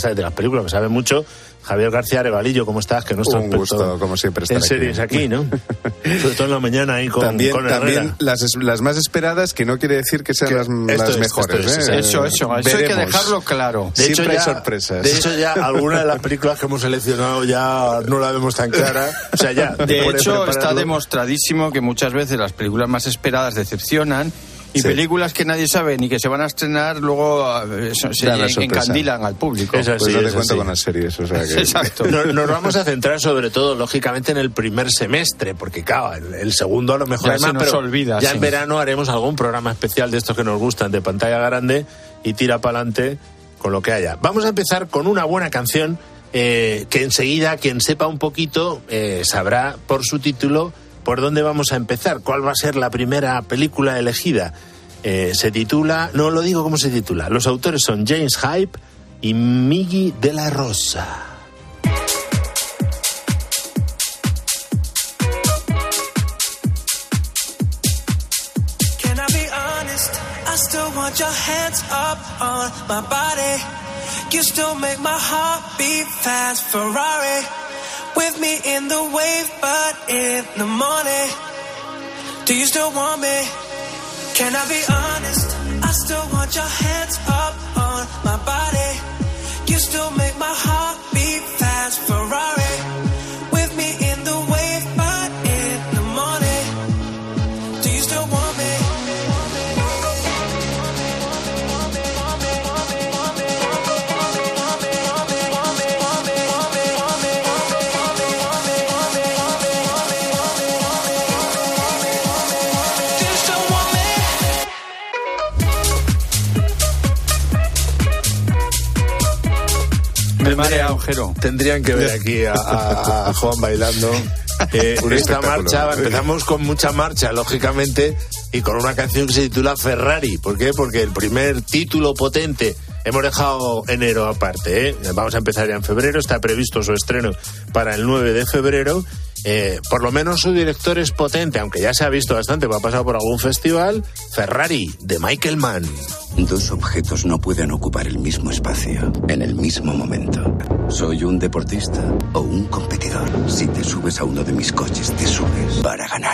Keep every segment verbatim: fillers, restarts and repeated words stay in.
sabes de las películas, que sabe mucho. Javier García Arevalillo, ¿cómo estás? Que nuestro Un gusto, como siempre, estar en series aquí, aquí ¿no? Sobre todo en la mañana ahí con, también, con Herrera. También las, las más esperadas, que no quiere decir que sean que las, las es, mejores. Es, ¿eh? Eso, eso, eso hay que dejarlo claro. De Siempre hecho, hay ya, sorpresas. De hecho, ya alguna de las películas que hemos seleccionado ya no la vemos tan clara. O sea, ya. De hecho, está demostradísimo que muchas veces las películas más esperadas decepcionan. Y sí. películas que nadie sabe ni que se van a estrenar, luego se, se encandilan al público. Es así, pues no te cuento con las series. O sea que... Exacto. Nos, nos vamos a centrar sobre todo, lógicamente, en el primer semestre, porque claro, el, el segundo a lo mejor ya además, se nos pero olvida, ya sí. en verano haremos algún programa especial de estos que nos gustan, de pantalla grande, y tira para adelante con lo que haya. Vamos a empezar con una buena canción eh, que enseguida quien sepa un poquito eh, sabrá por su título por dónde vamos a empezar, cuál va a ser la primera película elegida. Eh, se titula, no lo digo cómo se titula, los autores son James Hype y Miggy de la Rosa. Can I be honest? I still want your hands up on my body. You still make my heart beat fast. Ferrari with me in the wave, but in the morning. Do you still want me? Can I be honest? I still want your hands up on my body. You still make my heart beat fast. Ferrari with me in the wave, but in the morning. Do you still want me? Me marea agujero. Tendrían que ver aquí a, a, a Juan bailando. Eh, esta marcha, empezamos con mucha marcha, lógicamente, y con una canción que se titula Ferrari. ¿Por qué? Porque el primer título potente, hemos dejado enero aparte, ¿eh? Vamos a empezar ya en febrero, está previsto su estreno para el nueve de febrero. Eh, por lo menos su director es potente, aunque ya se ha visto bastante, va a pasar por algún festival. Ferrari, de Michael Mann. Dos objetos no pueden ocupar el mismo espacio en el mismo momento. ¿Soy un deportista o un competidor? Si te subes a uno de mis coches, te subes para ganar.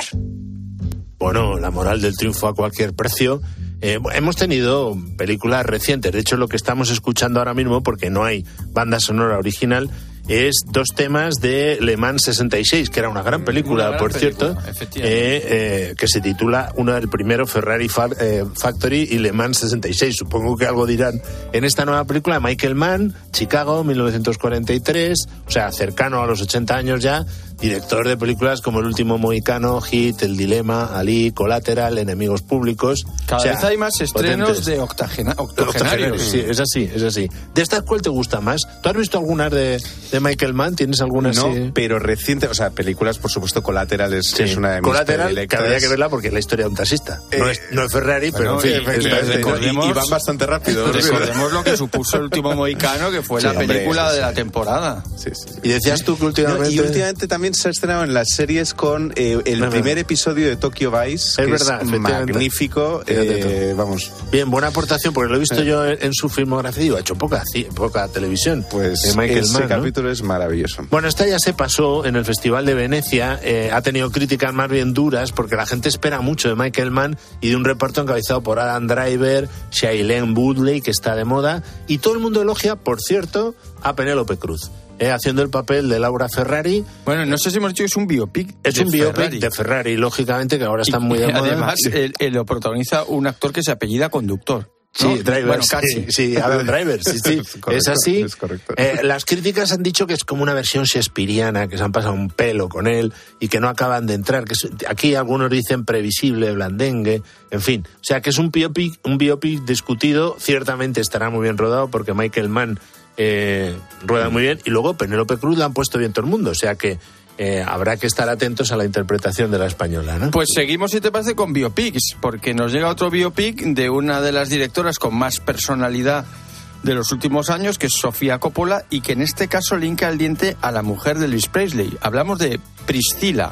Bueno, la moral del triunfo a cualquier precio. Eh, hemos tenido películas recientes, de hecho lo que estamos escuchando ahora mismo, porque no hay banda sonora original, es dos temas de Le Mans sesenta y seis, que era una gran película, una gran por película, cierto, eh, eh, que se titula, uno del primero, Ferrari Fa- eh, Factory y Le Mans sesenta y seis. Supongo que algo dirán en esta nueva película. Michael Mann, Chicago, mil novecientos cuarenta y tres, o sea, cercano a los ochenta años ya, director de películas como El último mohicano, Hit, El dilema, Ali, Collateral, Enemigos públicos. Cada o sea, vez hay más estrenos potentes. de octagena- octogenarios. Sí, es así, es así. ¿De estas cuál te gusta más? ¿Tú has visto algunas de, de Michael Mann? ¿Tienes alguna No, así? pero reciente, o sea, películas, por supuesto, Collateral es, sí. es una de mis Collateral, predilectas. habría que verla porque es la historia de un taxista. Eh, no, es, no es Ferrari, bueno, pero en fin. Y, es, recordemos, y, y van bastante rápido. Recordemos lo que supuso El último mohicano, que fue sí, la película hombre, sí, de la temporada. Sí, sí, sí. Y decías tú que últimamente... No, y últimamente también se ha estrenado en las series con eh, el no, primer no. episodio de Tokyo Vice, es que verdad, es magnífico. Eh, vamos. Bien, buena aportación, porque lo he visto eh. yo en, en su filmografía y digo, ha hecho poca, poca televisión. Pues de Michael ese Mann, capítulo ¿no? es maravilloso. Bueno, esta ya se pasó en el Festival de Venecia, eh, ha tenido críticas más bien duras porque la gente espera mucho de Michael Mann y de un reparto encabezado por Adam Driver, Shailene Woodley, que está de moda, y todo el mundo elogia, por cierto, a Penélope Cruz. Eh, haciendo el papel de Laura Ferrari. Bueno, no sé si hemos dicho que es un biopic Es de un biopic Ferrari. de Ferrari, lógicamente, que ahora está muy de moda. Además, él, él lo protagoniza un actor que se apellida Conductor. Sí, ¿no? Driver, bueno, sí, casi. sí, Adam Driver, sí, sí, es, correcto, es así. Es correcto. Eh, las críticas han dicho que es como una versión shakespeariana, que se han pasado un pelo con él y que no acaban de entrar. Que es, aquí algunos dicen previsible, blandengue, en fin. O sea, que es un biopic, un biopic discutido, ciertamente estará muy bien rodado porque Michael Mann eh, rueda muy bien y luego Penélope Cruz la han puesto bien todo el mundo, o sea que Eh, habrá que estar atentos a la interpretación de la española, ¿no? Pues seguimos, si te parece, con biopics, porque nos llega otro biopic de una de las directoras con más personalidad de los últimos años, que es Sofía Coppola, y que en este caso le hinca el diente a la mujer de Elvis Presley. Hablamos de Priscilla.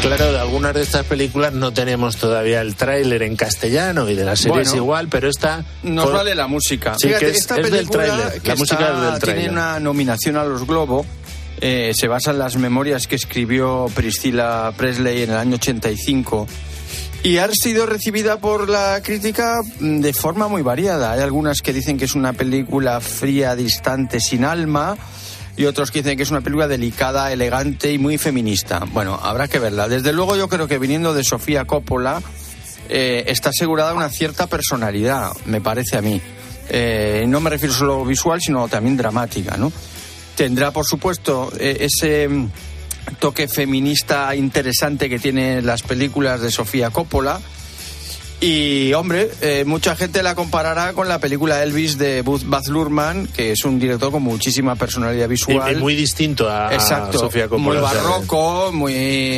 claro, de algunas de estas películas no tenemos todavía el tráiler en castellano y de las series bueno, igual, pero esta... Nos por... vale la música. Sí, Fíjate, que es, esta es película del tráiler, que la música está, es del tráiler. tiene una nominación a los Globo, eh, se basa en las memorias que escribió Priscilla Presley en el año ochenta y cinco y ha sido recibida por la crítica de forma muy variada. Hay algunas que dicen que es una película fría, distante, sin alma, y otros que dicen que es una película delicada, elegante y muy feminista. Bueno, habrá que verla. Desde luego yo creo que viniendo de Sofía Coppola eh, está asegurada una cierta personalidad, me parece a mí. Eh, no me refiero solo visual, sino también dramática, ¿no? Tendrá, por supuesto, eh, ese toque feminista interesante que tienen las películas de Sofía Coppola. Y, hombre, eh, mucha gente la comparará con la película Elvis de Baz Luhrmann, que es un director con muchísima personalidad visual. Y, y muy distinto a, Exacto, a Sofía Coppola. Muy barroco, muy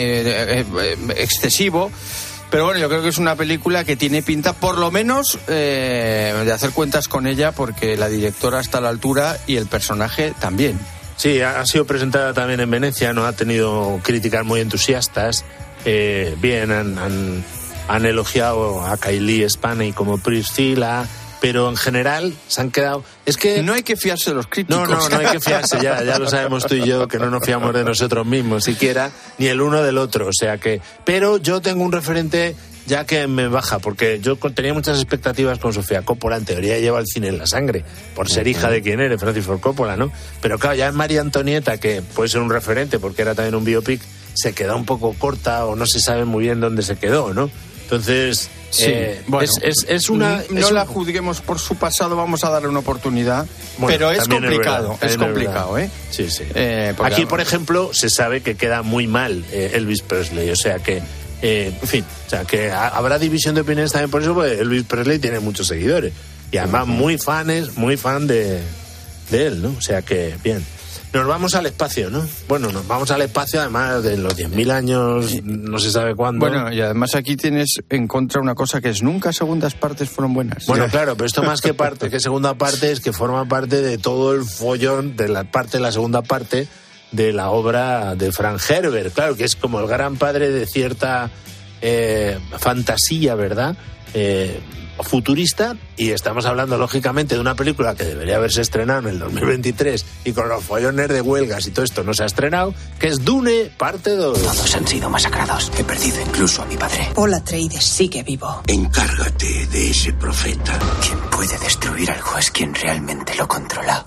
eh, eh, excesivo. Pero bueno, yo creo que es una película que tiene pinta, por lo menos, eh, de hacer cuentas con ella, porque la directora está a la altura y el personaje también. Sí, ha sido presentada también en Venecia, no ha tenido críticas muy entusiastas. Eh, bien, han, han, han elogiado a Kylie Spaney como Priscilla, pero en general se han quedado... Es que no hay que fiarse de los críticos. No, no, no hay que fiarse, ya, ya lo sabemos tú y yo, que no nos fiamos de nosotros mismos siquiera, ni el uno del otro, o sea que... Pero yo tengo un referente ya que me baja, porque yo tenía muchas expectativas con Sofía Coppola, en teoría lleva el cine en la sangre, por ser hija de quien eres, Francis Ford Coppola, ¿no? Pero claro, ya en María Antonieta, que puede ser un referente, porque era también un biopic, se queda un poco corta o no se sabe muy bien dónde se quedó, ¿no? Entonces, sí, eh, bueno, es, es, es una... No es la un... juzguemos por su pasado, vamos a darle una oportunidad. Bueno, pero es complicado, es, es complicado, ¿eh? Sí, sí. Eh, Aquí, por ejemplo, se sabe que queda muy mal eh, Elvis Presley, o sea que... Eh, en fin, o sea que ha, habrá división de opiniones también por eso, porque Elvis Presley tiene muchos seguidores y además muy fans, muy fan de, de él, ¿no? O sea que, bien. Nos vamos al espacio, ¿no? Bueno, nos vamos al espacio además de los diez mil años, no se sabe cuándo. Bueno, y además aquí tienes en contra una cosa que es nunca segundas partes fueron buenas. Bueno, claro, pero esto más que parte, que segunda parte, es que forma parte de todo el follón de la parte de la segunda parte de la obra de Frank Herbert, claro, que es como el gran padre de cierta eh, fantasía, ¿verdad? Eh, futurista, y estamos hablando lógicamente de una película que debería haberse estrenado en el dos mil veintitrés y con los follones de huelgas y todo esto no se ha estrenado, que es Dune, parte dos. Todos han sido masacrados. He perdido incluso a mi padre. Paul Atreides sigue vivo. Encárgate de ese profeta. ¿Quién puede destruir algo es quien realmente lo controla?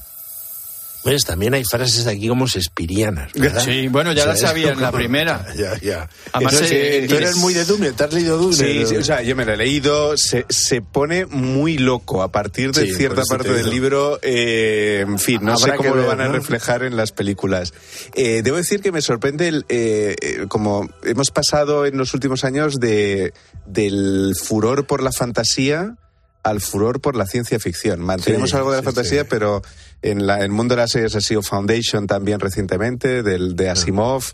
Pues también hay frases aquí como shakespearianas, ¿verdad? Sí, bueno, ya o sea, la sabía en la como... primera. Ya, ya. Además, Entonces, eh, tú eres muy de Dune, ¿te has leído Dune? Sí, sí, o sea, yo me lo he leído, se, se pone muy loco a partir de sí, cierta parte del libro, eh, en fin, no Habrá sé cómo ver, lo van a ¿no? reflejar en las películas. Eh, debo decir que me sorprende, el, eh, eh, como hemos pasado en los últimos años de del furor por la fantasía al furor por la ciencia ficción. Mantenemos sí, algo de la sí, fantasía, sí. pero en la, el mundo de las series ha sido Foundation también recientemente, del, de Asimov.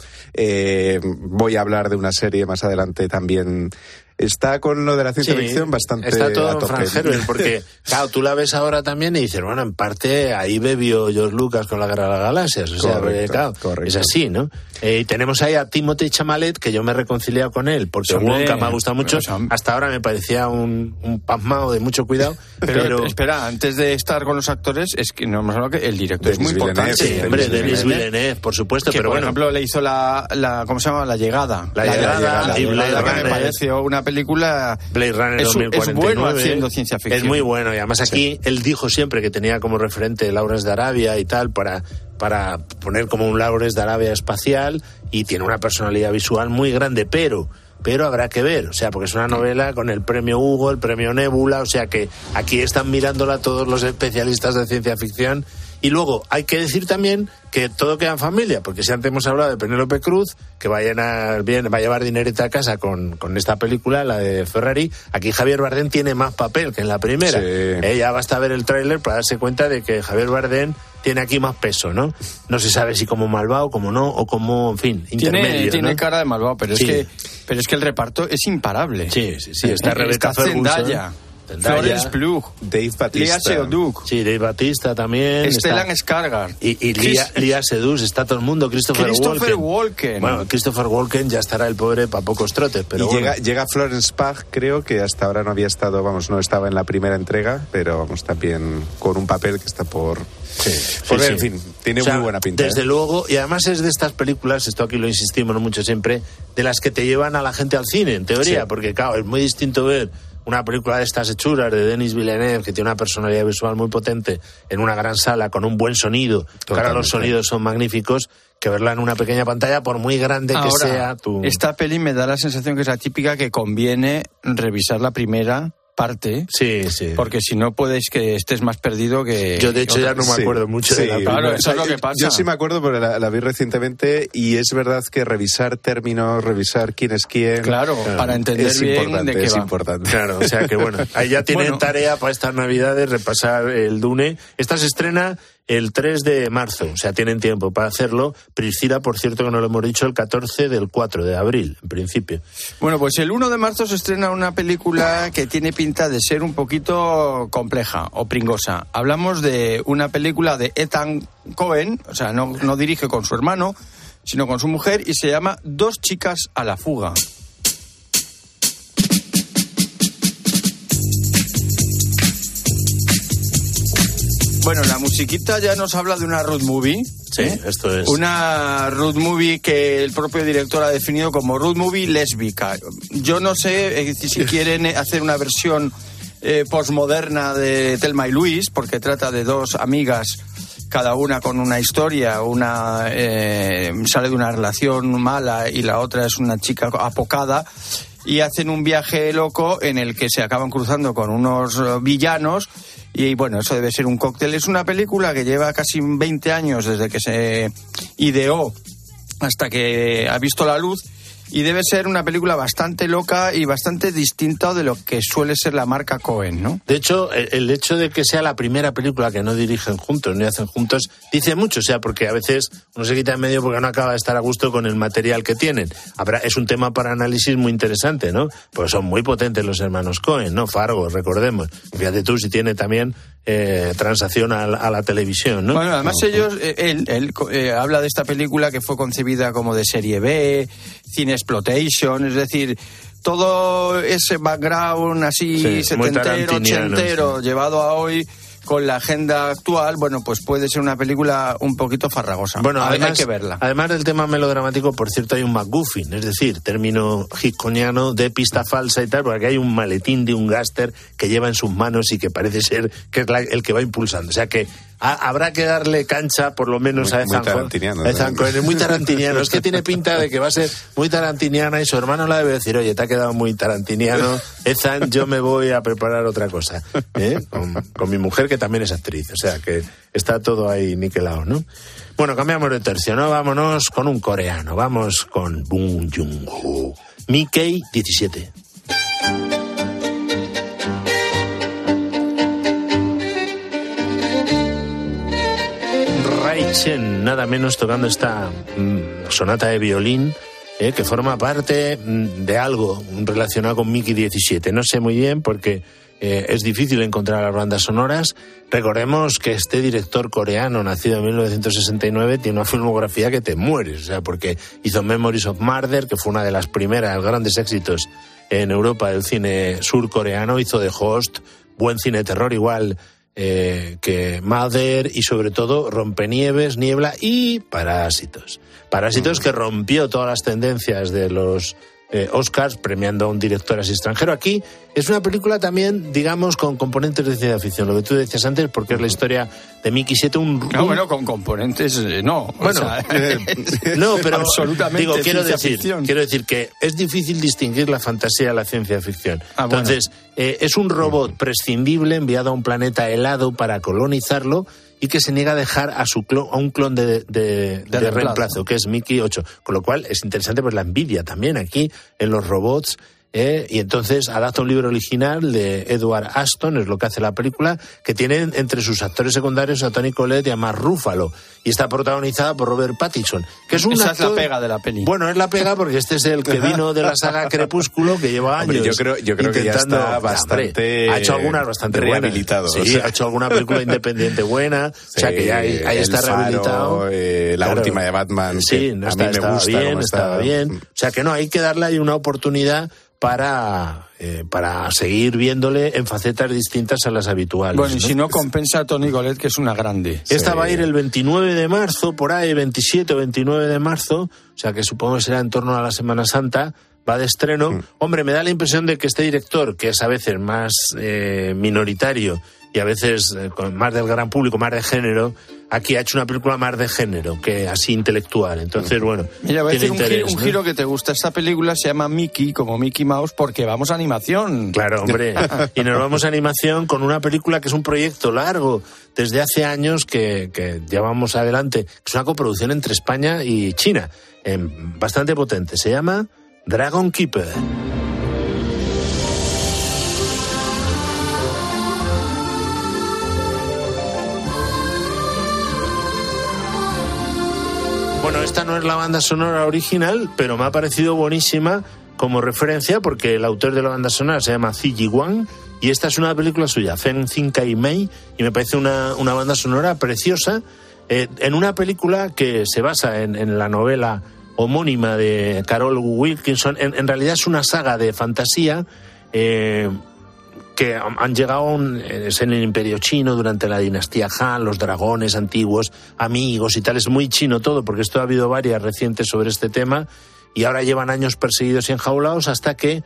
Eh, voy a hablar de una serie más adelante también. Está con lo de la ciencia sí, ficción bastante está todo a en tope. Frank Herbert, porque claro, tú la ves ahora también y dices, bueno, en parte ahí bebió George Lucas con la Guerra de las Galaxias, o sea, Correcto, claro, correcto. es así, ¿no? Eh, y tenemos ahí a Timothée Chalamet, que yo me he reconciliado con él, porque Hombre, Wonka me ha gustado mucho, pero, hasta ahora me parecía un, un pasmao de mucho cuidado, Pero, pero... espera, antes de estar con los actores, es que no hemos hablado que el director Denis es muy Villeneuve, importante. Sí, hombre, Denis Denis Villeneuve. Villeneuve, por supuesto, Que, pero por bueno... ejemplo, le hizo la, la, ¿cómo se llama? La Llegada. La Llegada y Blade Blade Runner. Me Runner. pareció una película... Blade Runner es, dos mil cuarenta y nueve. es bueno haciendo ciencia ficción. Es muy bueno, y además aquí él dijo siempre que tenía como referente Lawrence de Arabia y tal, para, para poner como un Lawrence de Arabia espacial, y tiene una personalidad visual muy grande, pero... pero habrá que ver, o sea, porque es una novela con el premio Hugo, el premio Nebula, o sea que aquí están mirándola todos los especialistas de ciencia ficción. Y luego hay que decir también que todo queda en familia, porque si antes hemos hablado de Penélope Cruz, que va a, llenar, bien, va a llevar dinerita a casa con, con esta película, la de Ferrari, aquí Javier Bardem tiene más papel que en la primera. Sí. Eh, ya basta ver el tráiler para darse cuenta de que Javier Bardem tiene aquí más peso, ¿no? No se sabe si como malvado, como no, o como, en fin, intermedio, Tiene, tiene ¿no? cara de malvado, pero, Sí. es que, pero es que el reparto es imparable. Sí, sí, sí, está Eh, Rebecca está Ferguson. Zendaya. Zendaya, Florence Pugh, Dave Bautista. Lea Seydoux, sí, Dave Bautista también. Stellan está- Skarsgård, Y, y Lea, Lea Seydoux, está todo el mundo, Christopher, Christopher Walken. Walken. Bueno, Christopher Walken ya estará el pobre para pocos trotes, pero y bueno. llega, llega Florence Pugh, creo que hasta ahora no había estado, vamos, no estaba en la primera entrega, pero vamos, también con un papel que está por... Sí, por sí, ver, sí. en fin, tiene O sea, muy buena pinta. Desde ¿eh? luego, y además es de estas películas, esto aquí lo insistimos mucho siempre, de las que te llevan a la gente al cine, en teoría, Sí. porque claro, es muy distinto ver una película de estas hechuras de Denis Villeneuve, que tiene una personalidad visual muy potente, en una gran sala, con un buen sonido, que ahora los Totalmente. sonidos son magníficos, que verla en una pequeña pantalla, por muy grande que Ahora, sea tu... esta peli me da la sensación que es la típica que conviene revisar la primera parte, Sí, sí. porque si no puedes que estés más perdido que... Yo, de hecho, ya no me Sí, acuerdo mucho sí, de la claro, primera. eso es lo que pasa. Yo sí me acuerdo porque la, la vi recientemente y es verdad que revisar términos, revisar quién es quién... Claro, para entender es bien importante, de qué es va. importante. Claro, o sea que bueno, ahí ya tienen Bueno. tarea para estas navidades repasar el Dune. Esta se estrena el tres de marzo, o sea, tienen tiempo para hacerlo. Priscila, por cierto, que no lo hemos dicho, el catorce del cuatro de abril, en principio. Bueno, pues el uno de marzo se estrena una película que tiene pinta de ser un poquito compleja o pringosa. Hablamos de una película de Ethan Cohen, o sea, no, no dirige con su hermano, sino con su mujer, y se llama Dos chicas a la fuga. Bueno, la musiquita ya nos habla de una road movie. Sí, ¿eh? esto es. Una road movie que el propio director ha definido como road movie lésbica. Yo no sé eh, si quieren hacer una versión eh, postmoderna de Thelma y Luis, porque trata de dos amigas, cada una con una historia, una eh, sale de una relación mala y la otra es una chica apocada, y hacen un viaje loco en el que se acaban cruzando con unos eh, villanos. Y bueno, eso debe ser un cóctel. Es una película que lleva casi veinte años desde que se ideó hasta que ha visto la luz, y debe ser una película bastante loca y bastante distinta de lo que suele ser la marca Cohen, ¿no? De hecho, el, el hecho de que sea la primera película que no dirigen juntos ni hacen juntos dice mucho, o sea, porque a veces uno se quita en medio porque no acaba de estar a gusto con el material que tienen. Habrá, es un tema para análisis muy interesante, ¿no? Pues son muy potentes los hermanos Cohen, ¿no? Fargo, recordemos. Fíjate tú si tiene también eh, transacción a, a la televisión, ¿no? Bueno, además ellos, eh, él, él eh, habla de esta película que fue concebida como de serie B, cine exploitation, es decir, todo ese background así Sí, muy setentero, tarantiniano, ochentero, sí. llevado a hoy con la agenda actual, bueno, pues puede ser una película un poquito farragosa. Bueno, hay, además, hay que verla. Además del tema melodramático, por cierto, hay un MacGuffin, es decir, término hitchcockiano de pista falsa y tal, porque hay un maletín de un gángster que lleva en sus manos y que parece ser que es la, el que va impulsando. O sea que a, habrá que darle cancha, por lo menos, Muy- a muy Ethan Cohen. tarantiniano, A Ethan ¿no? Cohen. Es muy tarantiniano. Es que tiene pinta de que va a ser muy tarantiniana y su hermano la debe decir, oye, te ha quedado muy tarantiniano, Ethan, yo me voy a preparar otra cosa. ¿eh? Con, con mi mujer, que también es actriz. O sea que está todo ahí niquelado, ¿no? Bueno, cambiamos de tercio, ¿no? Vámonos con un coreano. Vamos con Bong Joon-ho. Mickey diecisiete. Rai Chen, nada menos, tocando esta mm, sonata de violín, eh, que forma parte mm, de algo relacionado con Mickey diecisiete. No sé muy bien porque eh, es difícil encontrar las bandas sonoras. Recordemos que este director coreano, nacido en mil novecientos sesenta y nueve, tiene una filmografía que te mueres, o sea, porque hizo Memories of Murder, que fue una de las primeras grandes éxitos en Europa del cine surcoreano, hizo The Host, buen cine terror igual eh, que Mother, y sobre todo Rompenieves, Niebla y Parásitos. Parásitos que rompió todas las tendencias de los eh, Oscars, premiando a un director así extranjero. Aquí es una película también, digamos, con componentes de ciencia ficción, lo que tú decías antes, porque es la historia de Mickey siete, un... No, un- bueno, con componentes eh, no. Bueno, o sea, eh, no, pero absolutamente digo, quiero ciencia decir, ficción. quiero decir que es difícil distinguir la fantasía de la ciencia ficción. Ah, bueno. Entonces, eh, es un robot prescindible enviado a un planeta helado para colonizarlo y que se niega a dejar a su clon, a un clon de, de, de reemplazo. reemplazo. que es Mickey ocho. Con lo cual es interesante pues la envidia también aquí en los robots. Eh, y entonces adapta un libro original de Edward Ashton, es lo que hace la película, que tiene entre sus actores secundarios a Tony Collette y a Mark Ruffalo, y está protagonizada por Robert Pattinson, que es un Esa actor... es la pega de la peli. Bueno, es la pega porque este es el que vino de la saga Crepúsculo, que lleva años. Hombre, yo creo, yo creo que ya está bastante... Hombre, ha hecho algunas bastante rehabilitado. buenas. Sí, o sea, ha hecho alguna película independiente buena, sí, o sea que ya ahí, ahí está Faro, rehabilitado. Eh, la claro. última de Batman, sí, no está, a mí me estaba gusta bien, está... estaba bien. O sea que no, hay que darle ahí una oportunidad para eh, para seguir viéndole en facetas distintas a las habituales. Bueno, y ¿no? si no, compensa a Tony Collette, que es una grande. Esta sí. va a ir el veintinueve de marzo, por ahí, veintisiete o veintinueve de marzo, o sea que supongo que será en torno a la Semana Santa, va de estreno. Mm. Hombre, me da la impresión de que este director, que es a veces más eh, minoritario y a veces eh, con más del gran público, más de género, aquí ha hecho una película más de género que así intelectual. Entonces, bueno, mira, voy a decir un, interés, giro, un ¿no? giro que te gusta. Esta película se llama Mickey, como Mickey Mouse, porque vamos a animación. Claro, hombre. Y nos vamos a animación con una película que es un proyecto largo desde hace años que, que llevamos adelante. Es una coproducción entre España y China, eh, bastante potente. Se llama Dragon Keeper. Bueno, esta no es la banda sonora original, pero me ha parecido buenísima como referencia porque el autor de la banda sonora se llama Ziyi Wang y esta es una película suya, Feng Xin Kai Mei, y me parece una, una banda sonora preciosa eh, en una película que se basa en, en la novela homónima de Carol Wilkinson. En, en realidad es una saga de fantasía eh, que han llegado un, es en el Imperio Chino durante la dinastía Han, los dragones antiguos, amigos y tal. Es muy chino todo, porque esto ha habido varias recientes sobre este tema y ahora llevan años perseguidos y enjaulados hasta que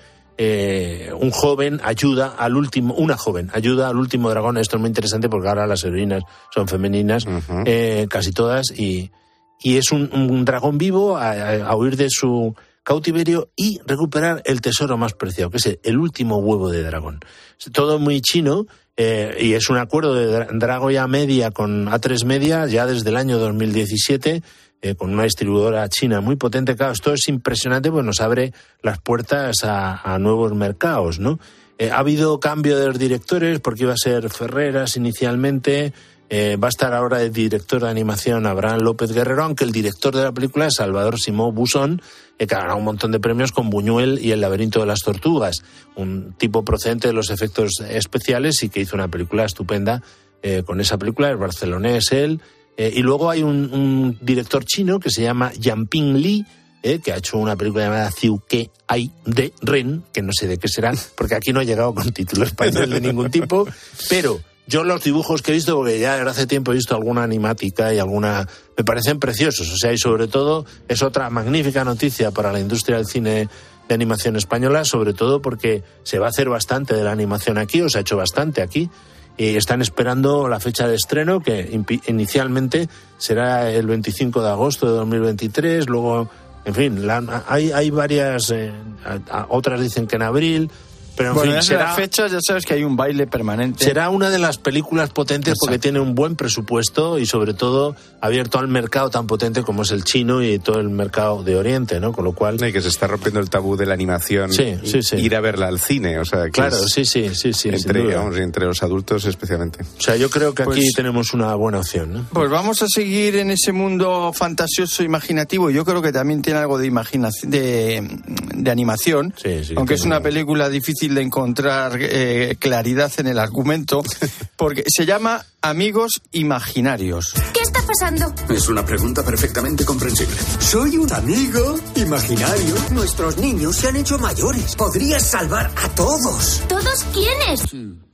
eh, un joven ayuda al último, una joven ayuda al último dragón. Esto es muy interesante porque ahora las heroínas son femeninas, uh-huh. eh, casi todas, y, y es un, un dragón vivo a, a huir de su cautiverio y recuperar el tesoro más preciado, que es el último huevo de dragón. Todo muy chino, eh, y es un acuerdo de Dragoya Media con A tres Media ya desde el año dos mil diecisiete, eh, con una distribuidora china muy potente. Claro, esto es impresionante, pues nos abre las puertas a, a nuevos mercados, ¿no? Eh, ha habido cambio de los directores porque iba a ser Ferreras inicialmente. Eh, va a estar ahora el director de animación Abraham López Guerrero, aunque el director de la película es Salvador Simó Busón, eh, que ha ganado un montón de premios con Buñuel y El laberinto de las tortugas, un tipo procedente de los efectos especiales y que hizo una película estupenda eh, con esa película, es barcelonés él. Eh, y luego hay un, un director chino que se llama Yamping Li, eh, que ha hecho una película llamada Ciu Que Ai de Ren, que no sé de qué será, porque aquí no ha llegado con título español de ningún tipo, pero yo los dibujos que he visto, porque ya hace tiempo he visto alguna animática y alguna, me parecen preciosos, o sea, y sobre todo es otra magnífica noticia para la industria del cine de animación española, sobre todo porque se va a hacer bastante de la animación aquí, o se ha hecho bastante aquí, y están esperando la fecha de estreno, que inicialmente será el veinticinco de agosto de dos mil veintitrés, luego, en fin, la, hay, hay varias, eh, a, a, otras dicen que en abril. Pero en bueno, fin, será, las fechas ya sabes que hay un baile permanente. Será una de las películas potentes. Exacto. Porque tiene un buen presupuesto y sobre todo abierto al mercado tan potente como es el chino y todo el mercado de Oriente, ¿no? Con lo cual... Y que se está rompiendo el tabú de la animación. Sí, sí, sí. Ir a verla al cine, o sea... Que claro, sí, sí, sí, sí. Entre, digamos, entre los adultos especialmente. O sea, yo creo que aquí pues, tenemos una buena opción, ¿no? Pues vamos a seguir en ese mundo fantasioso, imaginativo. Yo creo que también tiene algo de imaginación, de, de animación. Sí, sí. Aunque es una película difícil de encontrar Eh, claridad en el argumento, porque se llama Amigos Imaginarios. ¿Qué está pasando? Es una pregunta perfectamente comprensible. Soy un amigo imaginario. Nuestros niños se han hecho mayores. Podrías salvar a todos. ¿Todos quiénes?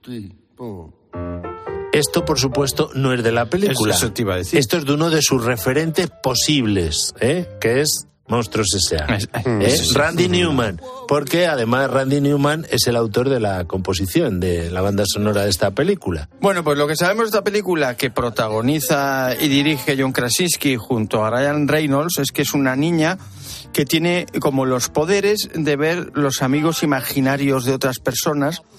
Esto, por supuesto, no es de la película. Eso, eso te iba a decir. Esto es de uno de sus referentes posibles, ¿eh? Que es Monstruos S A ¿Eh? Randy Newman, porque además Randy Newman es el autor de la composición de la banda sonora de esta película. Bueno, pues lo que sabemos de esta película, que protagoniza y dirige John Krasinski junto a Ryan Reynolds, es que es una niña que tiene como los poderes de ver los amigos imaginarios de otras personas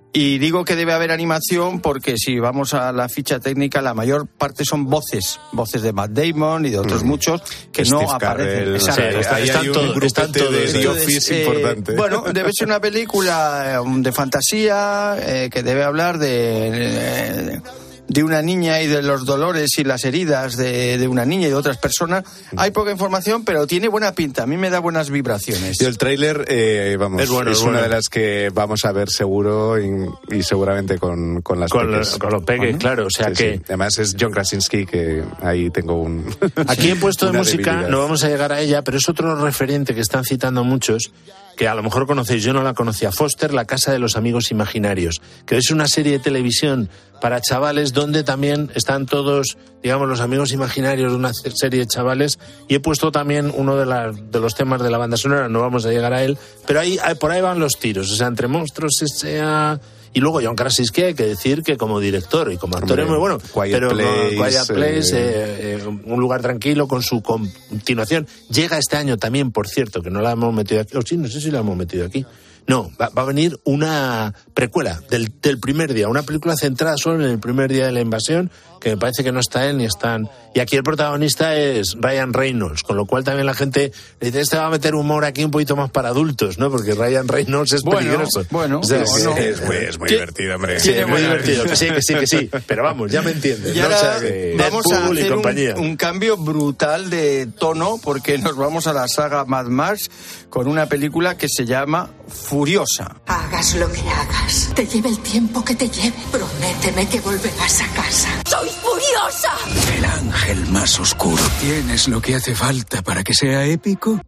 Y digo que debe haber animación porque si vamos a la ficha técnica, la mayor parte son voces, voces de Matt Damon y de otros mm. muchos que Steve no aparecen. Carrell, sí, está, están hay un todo, grupete de The Office eh, importante. Bueno, debe ser una película de fantasía eh, que debe hablar de... Eh, de una niña y de los dolores y las heridas de, de una niña y de otras personas. Hay poca información, pero tiene buena pinta. A mí me da buenas vibraciones. Y el tráiler, eh, vamos, es, bueno, es, es una bueno. de las que vamos a ver seguro y, y seguramente con, con las con peques. Los, con los peques, ¿no? Claro. O sea sí, que... Sí. Además es John Krasinski, que ahí tengo un... Aquí he puesto de música, debilidad. No vamos a llegar a ella, pero es otro referente que están citando muchos, que a lo mejor conocéis, yo no la conocía, Foster, La Casa de los Amigos Imaginarios, que es una serie de televisión para chavales donde también están todos, digamos, los amigos imaginarios de una serie de chavales, y he puesto también uno de, la, de los temas de la banda sonora, no vamos a llegar a él, pero ahí por ahí van los tiros, o sea, entre monstruos, sea... Y luego John Krasinski, hay que decir que como director y como actor es muy bueno. Quiet pero Place, no, Quiet Place eh... Eh, eh, un lugar tranquilo con su continuación. Llega este año también, por cierto, que no la hemos metido aquí. O oh, sí, no sé si la hemos metido aquí. No, va, va a venir una precuela del, del primer día, una película centrada solo en el primer día de la invasión, que me parece que no está él ni están. Y aquí el protagonista es Ryan Reynolds, con lo cual también la gente dice, este va a meter humor aquí un poquito más para adultos, ¿no? Porque Ryan Reynolds es bueno, peligroso. Bueno, o sea, no, no. Es muy, es muy divertido, hombre. Sí, es muy divertido, que sí, que sí, que sí. Pero vamos, ya me entiendes. Y ahora, ¿no? O sea, que vamos a hacer un, un cambio brutal de tono, porque nos vamos a la saga Mad Max con una película que se llama Furiosa. Hagas lo que hagas, te lleve el tiempo que te lleve, prométeme que volverás a casa. ¡Soy furiosa! El ángel más oscuro. ¿Tienes lo que hace falta para que sea épico?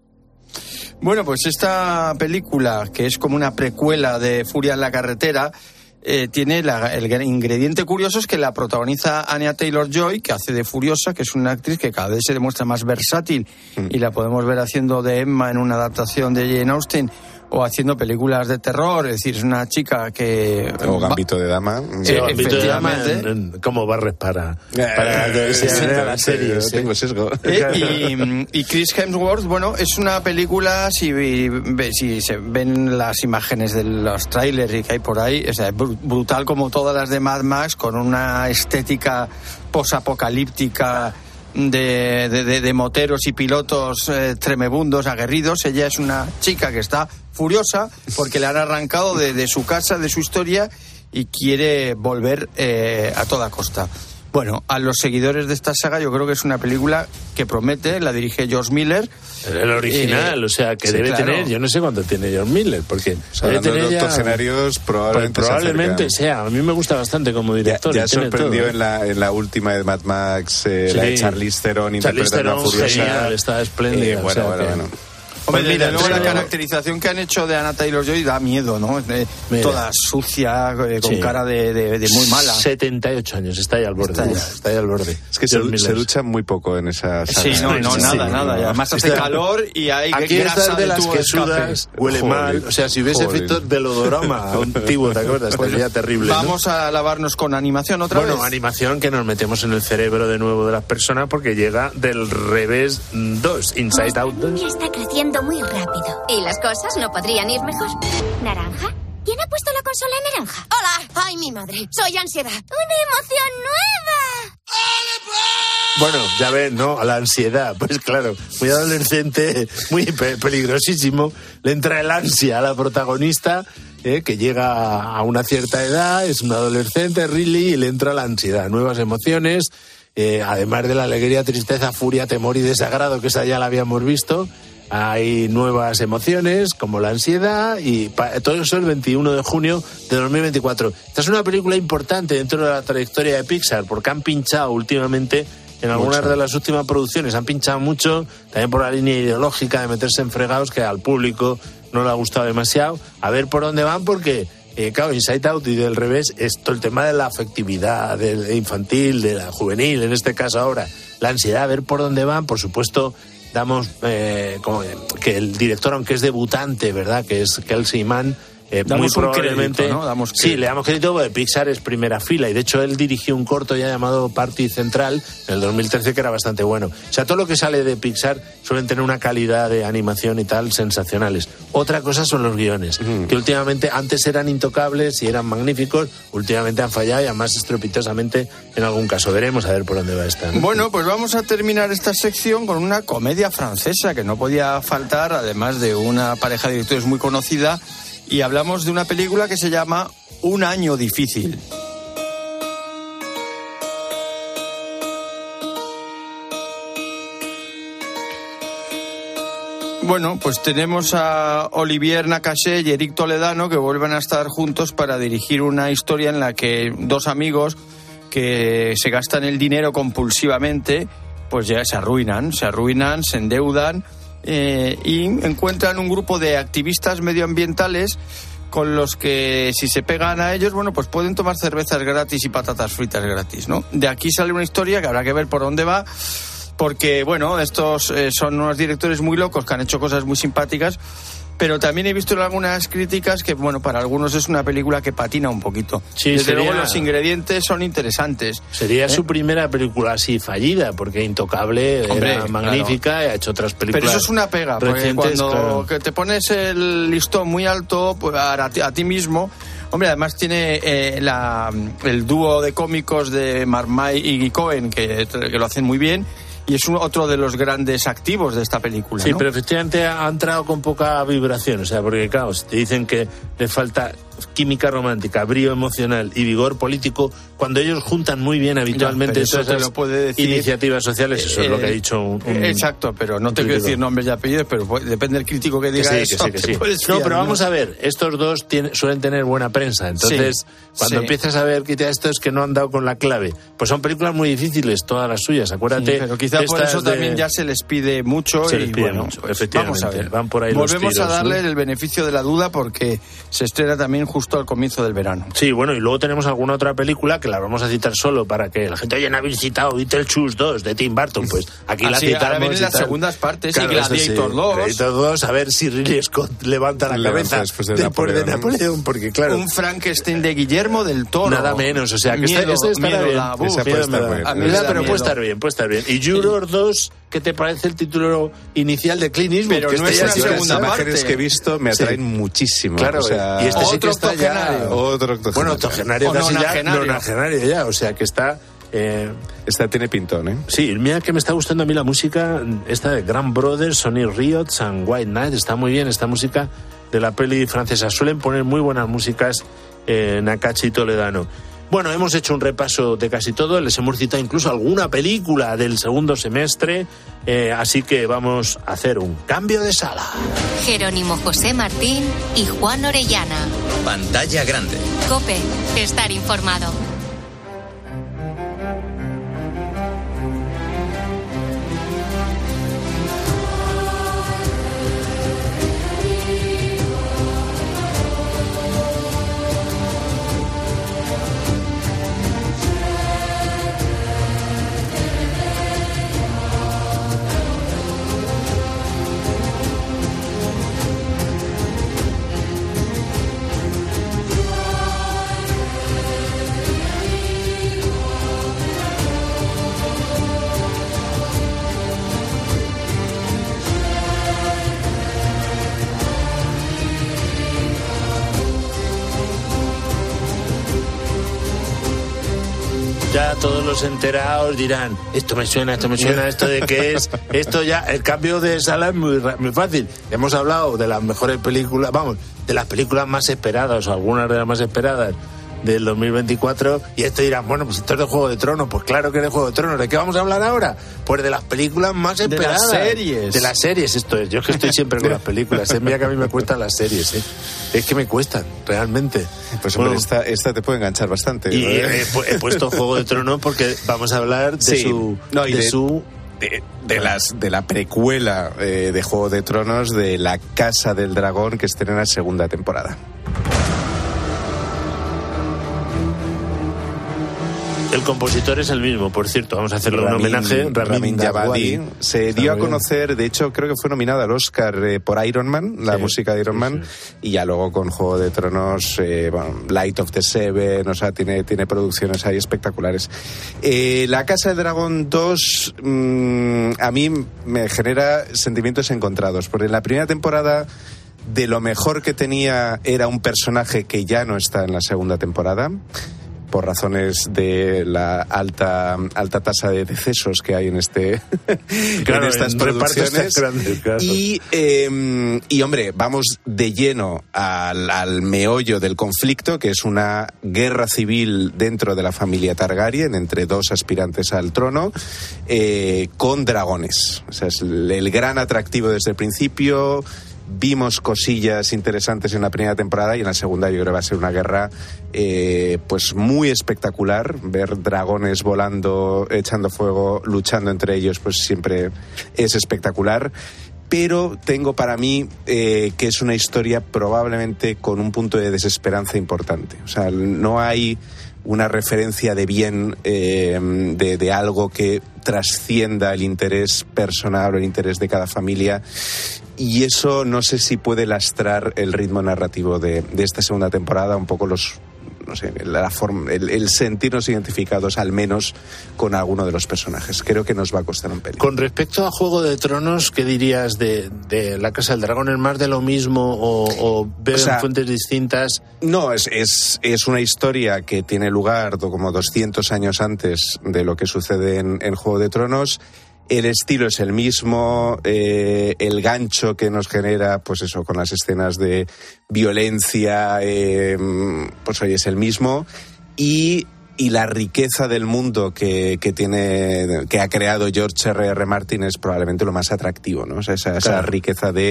Bueno, pues esta película, que es como una precuela de Furia en la carretera, eh, tiene la, el ingrediente curioso es que la protagoniza Anya Taylor-Joy, que hace de Furiosa, que es una actriz que cada vez se demuestra más versátil, mm. y la podemos ver haciendo de Emma en una adaptación de Jane Austen, o haciendo películas de terror, es decir, es una chica que... O Gambito de Dama. Sí, eh, Gambito de Dama, en, en, como barres para, para eh, sí, sí, la serie. Sí. Tengo sesgo. Eh, y, y Chris Hemsworth, bueno, es una película, si, si se ven las imágenes de los trailers y que hay por ahí, o sea, brutal como todas las de Mad Max, con una estética posapocalíptica de, de, de, de moteros y pilotos eh, tremebundos, aguerridos. Ella es una chica que está furiosa porque le han arrancado de, de su casa, de su historia, y quiere volver eh, a toda costa. Bueno, a los seguidores de esta saga yo creo que es una película que promete, la dirige George Miller. El original, eh, o sea, que sí, debe claro. tener, yo no sé cuánto tiene George Miller, porque o sea, debe tener ya, octogenarios probablemente, probablemente sea, a mí me gusta bastante como director. Ya, ya sorprendió todo, en, la, en la última de Mad Max, eh, sí. la de Charlize Theron interpretando a Furiosa. Genial, está espléndida. Eh, bueno, o sea, bueno, que... bueno. Hombre, pues mira, luego la caracterización que han hecho de Anya Taylor-Joy da miedo, ¿no? Eh, toda sucia, eh, con sí. cara de, de, de muy mala. setenta y ocho años, está ahí al borde. Está, ya, está ahí al borde. Es que se, se ducha muy poco en esa sala. Sí, no, no, sí, nada, sí, nada. No. Además hace está, calor y hay aquí grasa de, de las que sudas, huele joder, mal. O sea, si hubiese joder. efectos de velodroma antiguo, ¿te acuerdas? Pues sería terrible. Vamos ¿no? a lavarnos con animación otra bueno, vez. Bueno, animación que nos metemos en el cerebro de nuevo de las personas porque llega del revés dos, Inside Out dos. Está creciendo muy rápido. ¿Y las cosas no podrían ir mejor? ¿Naranja? ¿Quién ha puesto la consola en naranja? ¡Hola! ¡Ay, mi madre! ¡Soy ansiedad! ¡Una emoción nueva! Bueno, ya ven, ¿no? A la ansiedad. Pues claro, muy adolescente, muy pe- peligrosísimo. Le entra el ansia a la protagonista, eh, que llega a una cierta edad, es una adolescente, really, y le entra la ansiedad. Nuevas emociones, eh, además de la alegría, tristeza, furia, temor y desagrado, que esa ya la habíamos visto. Hay nuevas emociones, como la ansiedad, y pa- todo eso el veintiuno de junio de dos mil veinticuatro. Esta es una película importante dentro de la trayectoria de Pixar, porque han pinchado últimamente en algunas mucho. de las últimas producciones, han pinchado mucho, también por la línea ideológica de meterse en fregados, que al público no le ha gustado demasiado. A ver por dónde van, porque, eh, claro, Inside Out y del revés, esto, el tema de la afectividad de infantil, de la juvenil, en este caso ahora, la ansiedad, a ver por dónde van, por supuesto. Damos eh, como que el director, aunque es debutante, ¿verdad?, que es Kelsey Mann, Eh, damos muy un probablemente, crédito, ¿no? Damos sí, le damos crédito porque Pixar es primera fila y de hecho él dirigió un corto ya llamado Party Central en el dos mil trece que era bastante bueno. O sea, todo lo que sale de Pixar suelen tener una calidad de animación y tal sensacionales. Otra cosa son los guiones, mm. que últimamente antes eran intocables y eran magníficos, últimamente han fallado y además estrepitosamente en algún caso. Veremos a ver por dónde va esta, ¿no? Bueno, pues vamos a terminar esta sección con una comedia francesa que no podía faltar, además de una pareja de directores muy conocida. Y hablamos de una película que se llama Un año difícil. Bueno, pues tenemos a Olivier Nakache y Eric Toledano que vuelven a estar juntos para dirigir una historia en la que dos amigos que se gastan el dinero compulsivamente, pues ya se arruinan, se arruinan, se endeudan. Eh, y encuentran un grupo de activistas medioambientales con los que si se pegan a ellos, bueno, pues pueden tomar cervezas gratis y patatas fritas gratis, ¿no? De aquí sale una historia que habrá que ver por dónde va, porque, bueno, estos eh, son unos directores muy locos que han hecho cosas muy simpáticas, pero también he visto en algunas críticas que, bueno, para algunos es una película que patina un poquito. Sí, Desde sería, luego los ingredientes son interesantes. Sería ¿eh? su primera película así fallida, porque Intocable Hombre, era magnífica, claro. y ha hecho otras películas. Pero eso es una pega, porque recientes, cuando claro. que te pones el listón muy alto pues, a, ti, a ti mismo. Hombre, además tiene eh, la, el dúo de cómicos de Marmite y Cohen que, que lo hacen muy bien. Y es un, otro de los grandes activos de esta película, Sí, ¿no? pero efectivamente ha entrado con poca vibración, o sea, porque claro, si te dicen que le falta química romántica, brío emocional y vigor político, cuando ellos juntan muy bien habitualmente ya, todas esas decir, iniciativas sociales, eso eh, es lo que ha dicho un, un exacto, pero no te quiero decir nombres y apellidos, pero depende del crítico que diga que sí, eso. Que sí, que sí. Fiar, no, pero ¿no? Vamos a ver, estos dos tiene, suelen tener buena prensa, entonces sí, cuando sí. empiezas a ver que esto es que no han dado con la clave, pues son películas muy difíciles, todas las suyas, acuérdate. Sí, pero quizá por eso de... también ya se les pide mucho se y les pide bueno, mucho, pues efectivamente, vamos a ver. Van por ahí Volvemos los tiros, a darle ¿no? el beneficio de la duda porque se estrena también justo al comienzo del verano. Sí, bueno, y luego tenemos alguna otra película que la vamos a citar solo para que la gente, oye, no habéis citado Beetlejuice dos de Tim Burton, pues aquí Así, la citamos. Ahora vienen y las tal. segundas partes, claro, y Gladiator sí. dos. Gladiator dos, a ver si Ridley Scott levanta la Levanta cabeza después de después Napoleón. de Napoleón, porque claro... Un Frankenstein de Guillermo del Toro. Nada menos, o sea, que miedo, este, este estará bien. Da, Esa puede estar bien. A mí da, pero puede estar bien, puede estar bien. Y Juror dos, ¿qué te parece el título inicial de Clint Eastwood? Pero que no este es una ya segunda las parte. imágenes que he visto me atraen sí. muchísimo. Claro, o sea, y este sí que otro está ya... Otro octogenario. Bueno, octogenario casi ya, nonagenario. nonagenario ya, o sea, que está... Eh, esta tiene pintón, ¿eh? Sí, mira que me está gustando a mí la música, esta de Grand Brothers, Sonny Riots and White Knight, está muy bien esta música de la peli francesa. Suelen poner muy buenas músicas eh, Nakache y Toledano. Bueno, hemos hecho un repaso de casi todo, les hemos citado incluso alguna película del segundo semestre, eh, así que vamos a hacer un cambio de sala. Jerónimo José Martín y Juan Orellana. Pantalla grande. COPE, estar informado. Ya todos los enterados dirán, esto me suena, esto me suena, esto de qué es, esto ya, el cambio de sala es muy, muy fácil. Hemos hablado de las mejores películas, vamos, de las películas más esperadas, o algunas de las más esperadas del dos mil veinticuatro, y esto dirán, bueno, pues esto es de Juego de Tronos, pues claro que es de Juego de Tronos. ¿De qué vamos a hablar ahora? Pues de las películas más esperadas. De las series. De las series, esto es. Yo es que estoy siempre con las películas. Es mira que a mí me cuestan las series, ¿eh? Es que me cuestan, realmente. Pues hombre, bueno, esta, esta te puede enganchar bastante. Y ¿no? he, he puesto Juego de Tronos porque vamos a hablar de sí. su... No, y de, de su De, de las de la precuela eh, de Juego de Tronos de La Casa del Dragón, que estrena segunda temporada. El compositor es el mismo, por cierto. Vamos a hacerle un homenaje. Ramin, Ramin Djawadi. Se dio a conocer, de hecho, creo que fue nominado al Oscar eh, por Iron Man, la sí, música de Iron sí, Man, sí. Y ya luego con Juego de Tronos, eh, bueno, Light of the Seven, o sea, tiene, tiene producciones ahí espectaculares. Eh, La Casa del Dragón dos, mmm, a mí me genera sentimientos encontrados, porque en la primera temporada, de lo mejor que tenía era un personaje que ya no está en la segunda temporada, por razones de la alta alta tasa de decesos que hay en este claro, en estas en producciones grandes, claro. y eh, y hombre, vamos de lleno al, al meollo del conflicto, que es una guerra civil dentro de la familia Targaryen entre dos aspirantes al trono, eh, con dragones. O sea, es el, el gran atractivo desde el principio. Vimos cosillas interesantes en la primera temporada y en la segunda yo creo que va a ser una guerra eh, pues muy espectacular. Ver dragones volando, echando fuego, luchando entre ellos, pues siempre es espectacular. Pero tengo para mí eh, que es una historia probablemente con un punto de desesperanza importante. O sea, no hay una referencia de bien, eh, de, de algo que trascienda el interés personal o el interés de cada familia. Y eso no sé si puede lastrar el ritmo narrativo de, de esta segunda temporada, un poco los, no sé, la forma, el, el sentirnos identificados al menos con alguno de los personajes. Creo que nos va a costar un pelín. Con respecto a Juego de Tronos, ¿qué dirías de, de La Casa del Dragón? ¿Es más de lo mismo o, o ven o sea, fuentes distintas? No, es, es, es una historia que tiene lugar como doscientos años antes de lo que sucede en, en Juego de Tronos. El estilo es el mismo, eh, el gancho que nos genera, pues eso, con las escenas de violencia, eh, pues oye, es el mismo. Y, y la riqueza del mundo que, que tiene, que ha creado George R R. Martin es probablemente lo más atractivo, ¿no? O sea, esa, esa claro. riqueza de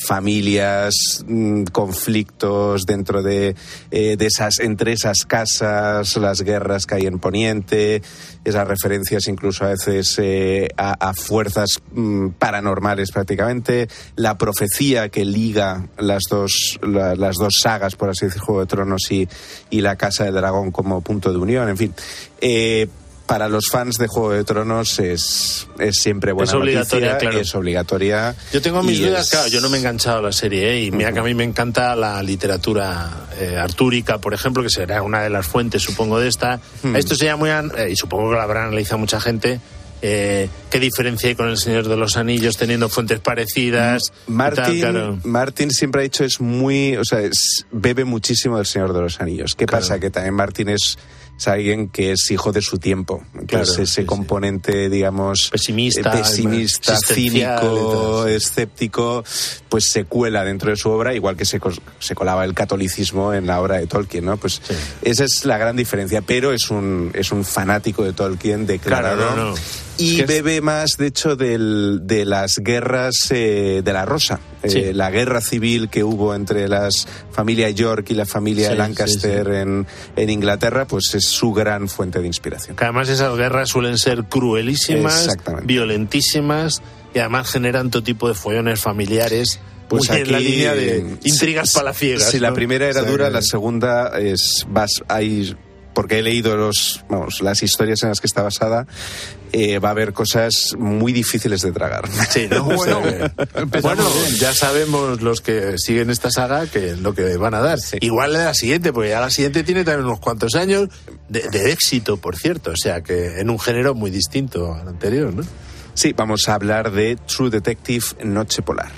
familias, mmm, conflictos dentro de, eh, de esas, entre esas casas, las guerras que hay en Poniente, esas referencias incluso a veces eh, a, a fuerzas mmm, paranormales prácticamente, la profecía que liga las dos, la, las dos sagas, por así decir, Juego de Tronos y, y La Casa del Dragón como punto de unión, en fin. Eh, Para los fans de Juego de Tronos es, es siempre buena es obligatoria, noticia, claro. es obligatoria. Yo tengo mis dudas, es... claro, yo no me he enganchado a la serie, ¿eh? Y mira uh-huh. que a mí me encanta la literatura eh, artúrica, por ejemplo, que será una de las fuentes, supongo, de esta. Uh-huh. Esto se llama muy, eh, y supongo que lo habrá analizado mucha gente, eh, ¿qué diferencia hay con El Señor de los Anillos teniendo fuentes parecidas? Martin, tal, claro. Martin siempre ha dicho, es muy, o sea, es, bebe muchísimo del Señor de los Anillos. ¿Qué claro. pasa? Que también Martin es... es alguien que es hijo de su tiempo. Entonces claro, ese sí, componente, sí. digamos... Pesimista. Pesimista, cínico, escéptico, pues se cuela dentro de su obra, igual que se, se colaba el catolicismo en la obra de Tolkien, ¿no? Pues sí. esa es la gran diferencia, pero es un, es un fanático de Tolkien declarado. Claro, no, no. Y es bebe es... más, de hecho, del, de las guerras eh, de la Rosa. Sí. Eh, la guerra civil que hubo entre las familia York y la familia sí, Lancaster sí, sí. En, en Inglaterra, pues es su gran fuente de inspiración. Que además esas guerras suelen ser cruelísimas, violentísimas, y además generan todo tipo de follones familiares. Pues muy aquí, en la línea de intrigas si, palaciegas. Si ¿no? la primera era o sea, dura, que... la segunda es... Vas, hay, porque he leído los, vamos, las historias en las que está basada, eh, va a haber cosas muy difíciles de tragar. Sí, ¿no? Bueno, bueno, ya sabemos los que siguen esta saga que lo que van a dar. Sí. Igual de la siguiente, porque ya la siguiente tiene también unos cuantos años de, de éxito, por cierto, o sea, que en un género muy distinto al anterior, ¿no? Sí, vamos a hablar de True Detective Noche Polar.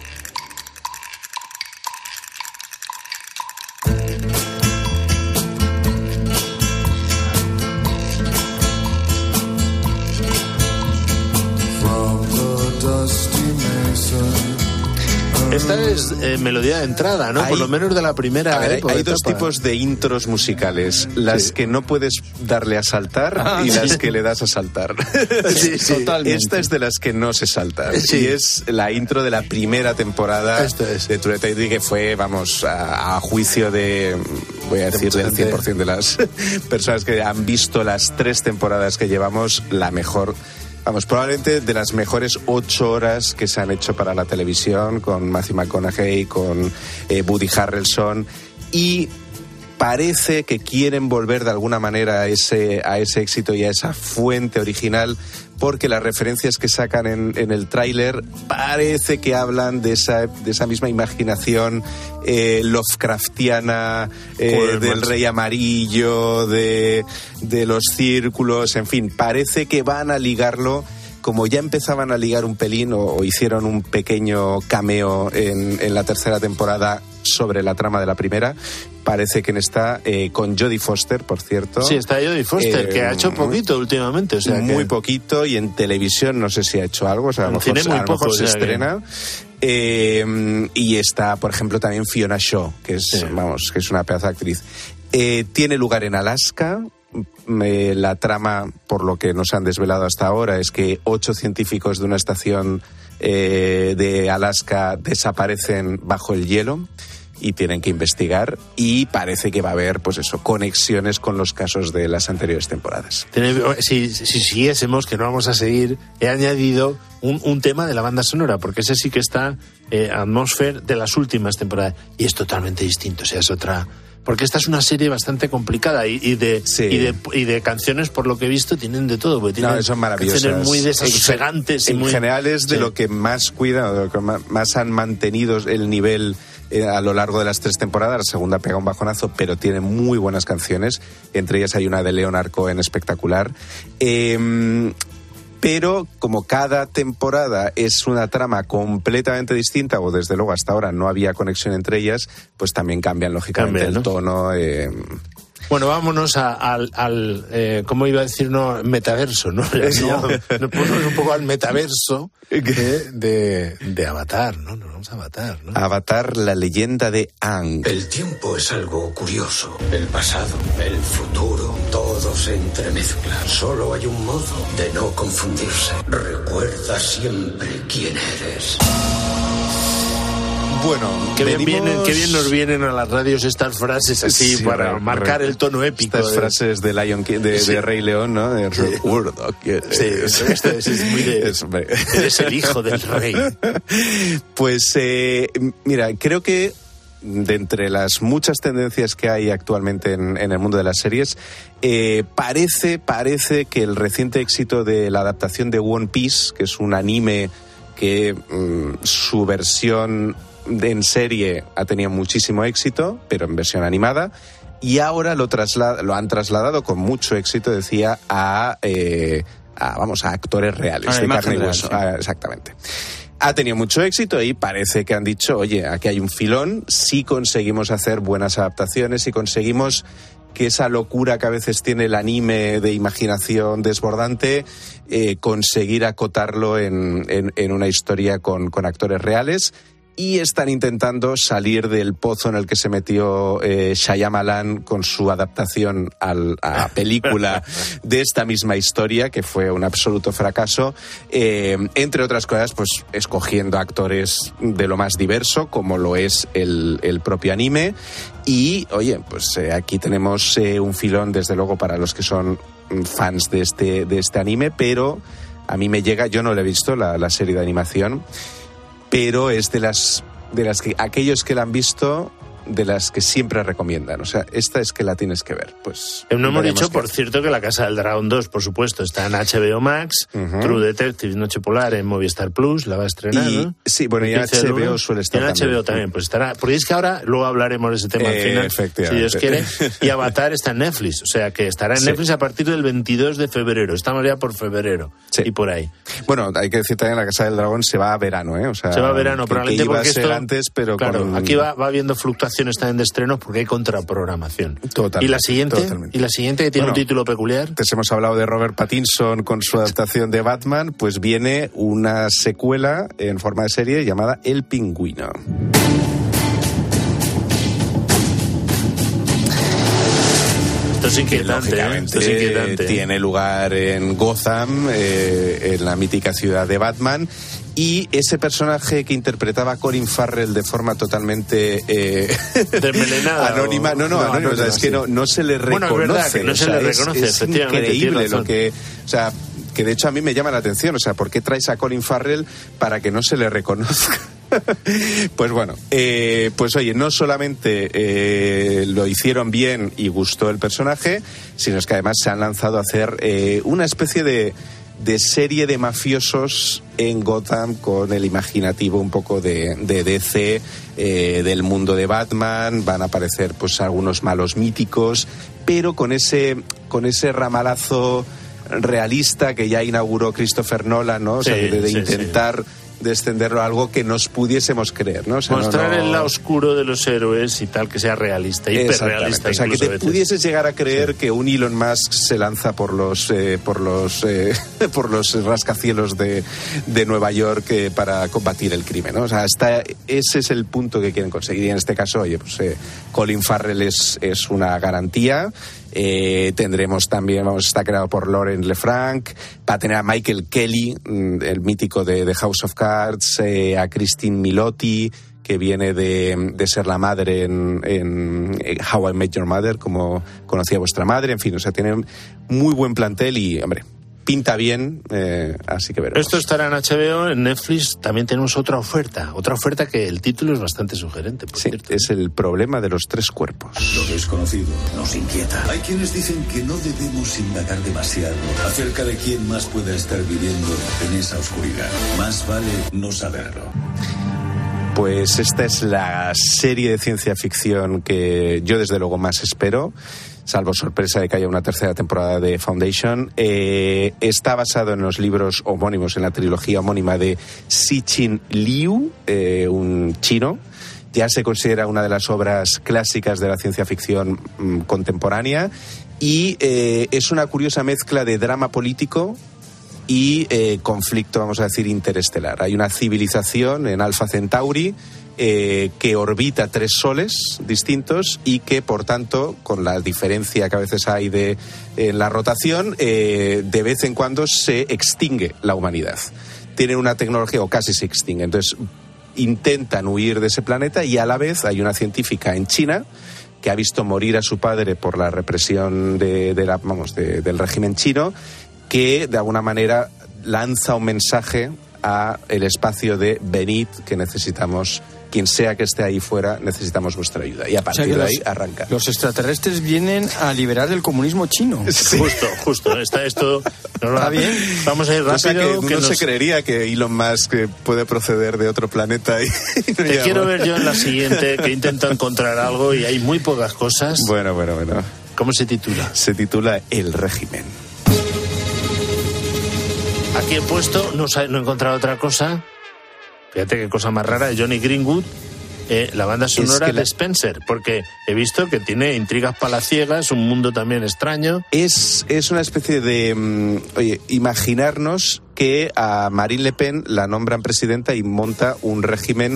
Esta es eh, melodía de entrada, ¿no? Hay, por lo menos de la primera. A ver, época, hay dos etapa. tipos de intros musicales. Las sí. que no puedes darle a saltar ah, y sí. las que le das a saltar. Sí, sí, totalmente. Esta es de las que no se salta. Sí. Y es la intro de la primera temporada Esto es. de True Detective, que fue, vamos, a, a juicio de, voy a decir, del cien por ciento de las personas que han visto las tres temporadas que llevamos, la mejor... Vamos, probablemente de las mejores ocho horas que se han hecho para la televisión, con Matthew McConaughey, con eh, Woody Harrelson, y parece que quieren volver de alguna manera a ese, a ese éxito y a esa fuente original, porque las referencias que sacan en, en el tráiler parece que hablan de esa, de esa misma imaginación eh, Lovecraftiana, eh, del Rey Amarillo, de, de los círculos, en fin, parece que van a ligarlo. Como ya empezaban a ligar un pelín o, o hicieron un pequeño cameo en, en la tercera temporada sobre la trama de la primera, parece que en esta, eh, con Jodie Foster, por cierto. Sí, está Jodie Foster, eh, que ha hecho poquito últimamente. O sea, muy que... poquito, y en televisión no sé si ha hecho algo, o sea, a lo mejor, muy a lo poco, mejor se o sea, estrena. Que... Eh, y está, por ejemplo, también Fiona Shaw, que es, sí. vamos, que es una pedazo de actriz. Eh, tiene lugar en Alaska. Eh, la trama, por lo que nos han desvelado hasta ahora, es que ocho científicos de una estación eh, de Alaska desaparecen bajo el hielo y tienen que investigar, y parece que va a haber, pues eso, conexiones con los casos de las anteriores temporadas. Si, si siguiésemos, que no vamos a seguir, he añadido un, un tema de la banda sonora, porque ese sí que está, eh, Atmosphere, de las últimas temporadas, y es totalmente distinto, o sea, es otra... Porque esta es una serie bastante complicada y, y, de, sí. y, de, y de canciones, por lo que he visto, tienen de todo. Porque tienen no, son maravillosas. Canciones muy desosegantes. En, y muy... en general es de sí. lo que más cuidan, de lo que más han mantenido el nivel eh, a lo largo de las tres temporadas. La segunda pega un bajonazo, pero tiene muy buenas canciones. Entre ellas hay una de Leonard Cohen espectacular. Eh... Pero como cada temporada es una trama completamente distinta, o desde luego hasta ahora no había conexión entre ellas, pues también cambian lógicamente Cambia, ¿no? el tono. Eh... Bueno, vámonos a, al, al eh, ¿cómo iba a decir? No, metaverso, ¿no? No, nos ponemos un poco al metaverso de, de, de Avatar, ¿no? Nos vamos a Avatar, ¿no? Avatar, la leyenda de Aang. El tiempo es algo curioso. El pasado, el futuro, todo se entremezcla. Solo hay un modo de no confundirse. Recuerda siempre quién eres. Bueno, qué bien, venimos... vienen, qué bien nos vienen a las radios estas frases así sí, para re, marcar re, el tono épico. Estas de... frases de Lion King, de, sí. de Rey León, ¿no? De recuerdo que sí, esto es, es muy de... Es, eres el hijo del rey. Pues, eh, mira, creo que de entre las muchas tendencias que hay actualmente en, en el mundo de las series, eh, parece, parece que el reciente éxito de la adaptación de One Piece, que es un anime que mmm, su versión en serie ha tenido muchísimo éxito, pero en versión animada, y ahora lo, traslad- lo han trasladado con mucho éxito, decía, a, eh, a vamos, a actores reales, ah, de carne y real, hueso. Sí. Ah, exactamente. Ha tenido mucho éxito y parece que han dicho, oye, aquí hay un filón, si conseguimos hacer buenas adaptaciones, si conseguimos que esa locura que a veces tiene el anime de imaginación desbordante, eh, conseguir acotarlo en, en, en una historia con, con actores reales. Y están intentando salir del pozo en el que se metió eh, Shyamalan con su adaptación al, a la película de esta misma historia, que fue un absoluto fracaso, eh, entre otras cosas, pues escogiendo actores de lo más diverso, como lo es el, el propio anime. Y, oye, pues eh, aquí tenemos eh, un filón, desde luego, para los que son fans de este, de este anime, pero a mí me llega, yo no lo he visto, la, la serie de animación, pero es de las de las que aquellos que la han visto, de las que siempre recomiendan. O sea, esta es que la tienes que ver. Pues no hemos dicho, que... por cierto, que La Casa del Dragón dos, por supuesto, está en H B O Max, uh-huh. True Detective, Noche Polar en Movistar Plus, la va a estrenar, y, ¿no? Sí, bueno, y en H B O suele estar en también. H B O también, pues estará... Porque es que ahora, luego hablaremos de ese tema eh, al final, efectivamente. si Dios quiere, y Avatar está en Netflix, o sea, que estará en sí. Netflix a partir del veintidós de febrero, estamos ya por febrero, sí. y por ahí. Bueno, hay que decir también, La Casa del Dragón se va a verano, ¿eh? O sea, se va a verano, probablemente porque esto... antes, pero claro, con... aquí va, va habiendo fluctuaciones también de estreno, porque hay contraprogramación. Totalmente. ¿Y la siguiente? Totalmente. ¿Y la siguiente que tiene bueno, un título peculiar? Antes hemos hablado de Robert Pattinson con su adaptación de Batman, pues viene una secuela en forma de serie llamada El Pingüino. Esto es inquietante, ¿eh? Esto es inquietante. Tiene lugar en Gotham, eh, en la mítica ciudad de Batman. Y ese personaje que interpretaba Colin Farrell de forma totalmente eh, desmelenada, anónima, no, no, no, anónima, anónima, o sea, es que no, no se le reconoce. Bueno, es verdad que no se le reconoce, es, es increíble lo que, o sea, que de hecho a mí me llama la atención, o sea, ¿por qué traes a Colin Farrell para que no se le reconozca? Pues bueno, eh, pues oye, no solamente eh, lo hicieron bien y gustó el personaje, sino es que además se han lanzado a hacer eh, una especie de, de serie de mafiosos en Gotham con el imaginativo un poco de, de D C, eh, del mundo de Batman. Van a aparecer pues algunos malos míticos, pero con ese, con ese ramalazo realista que ya inauguró Christopher Nolan, ¿no? O sea, Sí, de, de sí, intentar... sí. de extenderlo a algo que nos pudiésemos creer, ¿no? O sea, Mostrar no, no... el lado oscuro de los héroes y tal, que sea realista, hiperrealista. O sea, que te a veces. pudieses llegar a creer sí. que un Elon Musk se lanza por los eh, por los eh, por los rascacielos de, de Nueva York eh, para combatir el crimen, ¿no? O sea, hasta ese es el punto que quieren conseguir. Y en este caso, oye, pues eh, Colin Farrell es, es una garantía. Eh, tendremos también, vamos, está creado por Lauren LeFranc, va a tener a Michael Kelly, el mítico de, de House of Cards, eh, a Christine Milioti, que viene de, de ser la madre en, en How I Met Your Mother, como conocía vuestra madre, en fin, o sea, tienen muy buen plantel y, hombre, pinta bien, eh, así que veremos. Esto estará en H B O, en Netflix también tenemos otra oferta, otra oferta que el título es bastante sugerente, por sí, cierto. Es El problema de los tres cuerpos. Lo desconocido nos inquieta. Hay quienes dicen que no debemos indagar demasiado acerca de quién más pueda estar viviendo en esa oscuridad. Más vale no saberlo. Pues esta es la serie de ciencia ficción que yo desde luego más espero, salvo sorpresa de que haya una tercera temporada de Foundation. Eh, está basado en los libros homónimos, en la trilogía homónima de Cixin Liu, eh, un chino. Ya se considera una de las obras clásicas de la ciencia ficción mmm, contemporánea y eh, es una curiosa mezcla de drama político y eh, conflicto, vamos a decir, interestelar. Hay una civilización en Alpha Centauri eh, que orbita tres soles distintos y que, por tanto, con la diferencia que a veces hay de, en la rotación, eh, de vez en cuando se extingue la humanidad. Tienen una tecnología, o casi se extingue, entonces intentan huir de ese planeta y a la vez hay una científica en China que ha visto morir a su padre por la represión de, de la, vamos, de, del régimen chino, que de alguna manera lanza un mensaje a el espacio de venid, que necesitamos, quien sea que esté ahí fuera, necesitamos vuestra ayuda. Y a partir o sea de los, ahí arranca. Los extraterrestres vienen a liberar del comunismo chino. Sí. Justo, justo. Está esto. Nos va bien. Vamos a ir rápido. O sea que uno que nos... se creería que Elon Musk puede proceder de otro planeta. Y, y Te quiero llamo. ver yo en la siguiente, que intento encontrar algo y hay muy pocas cosas. Bueno, bueno, bueno. ¿Cómo se titula? Se titula El régimen. Aquí he puesto, no, no he encontrado otra cosa. Fíjate qué cosa más rara, de Johnny Greenwood, eh, la banda sonora es que la... de Spencer, porque he visto que tiene intrigas palaciegas, un mundo también extraño. Es, es una especie de, um, oye, imaginarnos que a Marine Le Pen la nombran presidenta y monta un régimen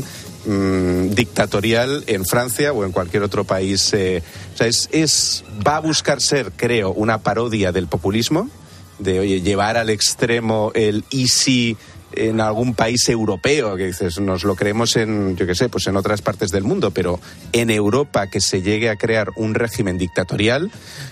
um, dictatorial en Francia o en cualquier otro país. Eh, o sea, es, es, va a buscar ser, creo, una parodia del populismo, de, oye, llevar al extremo el easy en algún país europeo, que dices, nos lo creemos en, yo qué sé, pues en otras partes del mundo, pero en Europa que se llegue a crear un régimen dictatorial,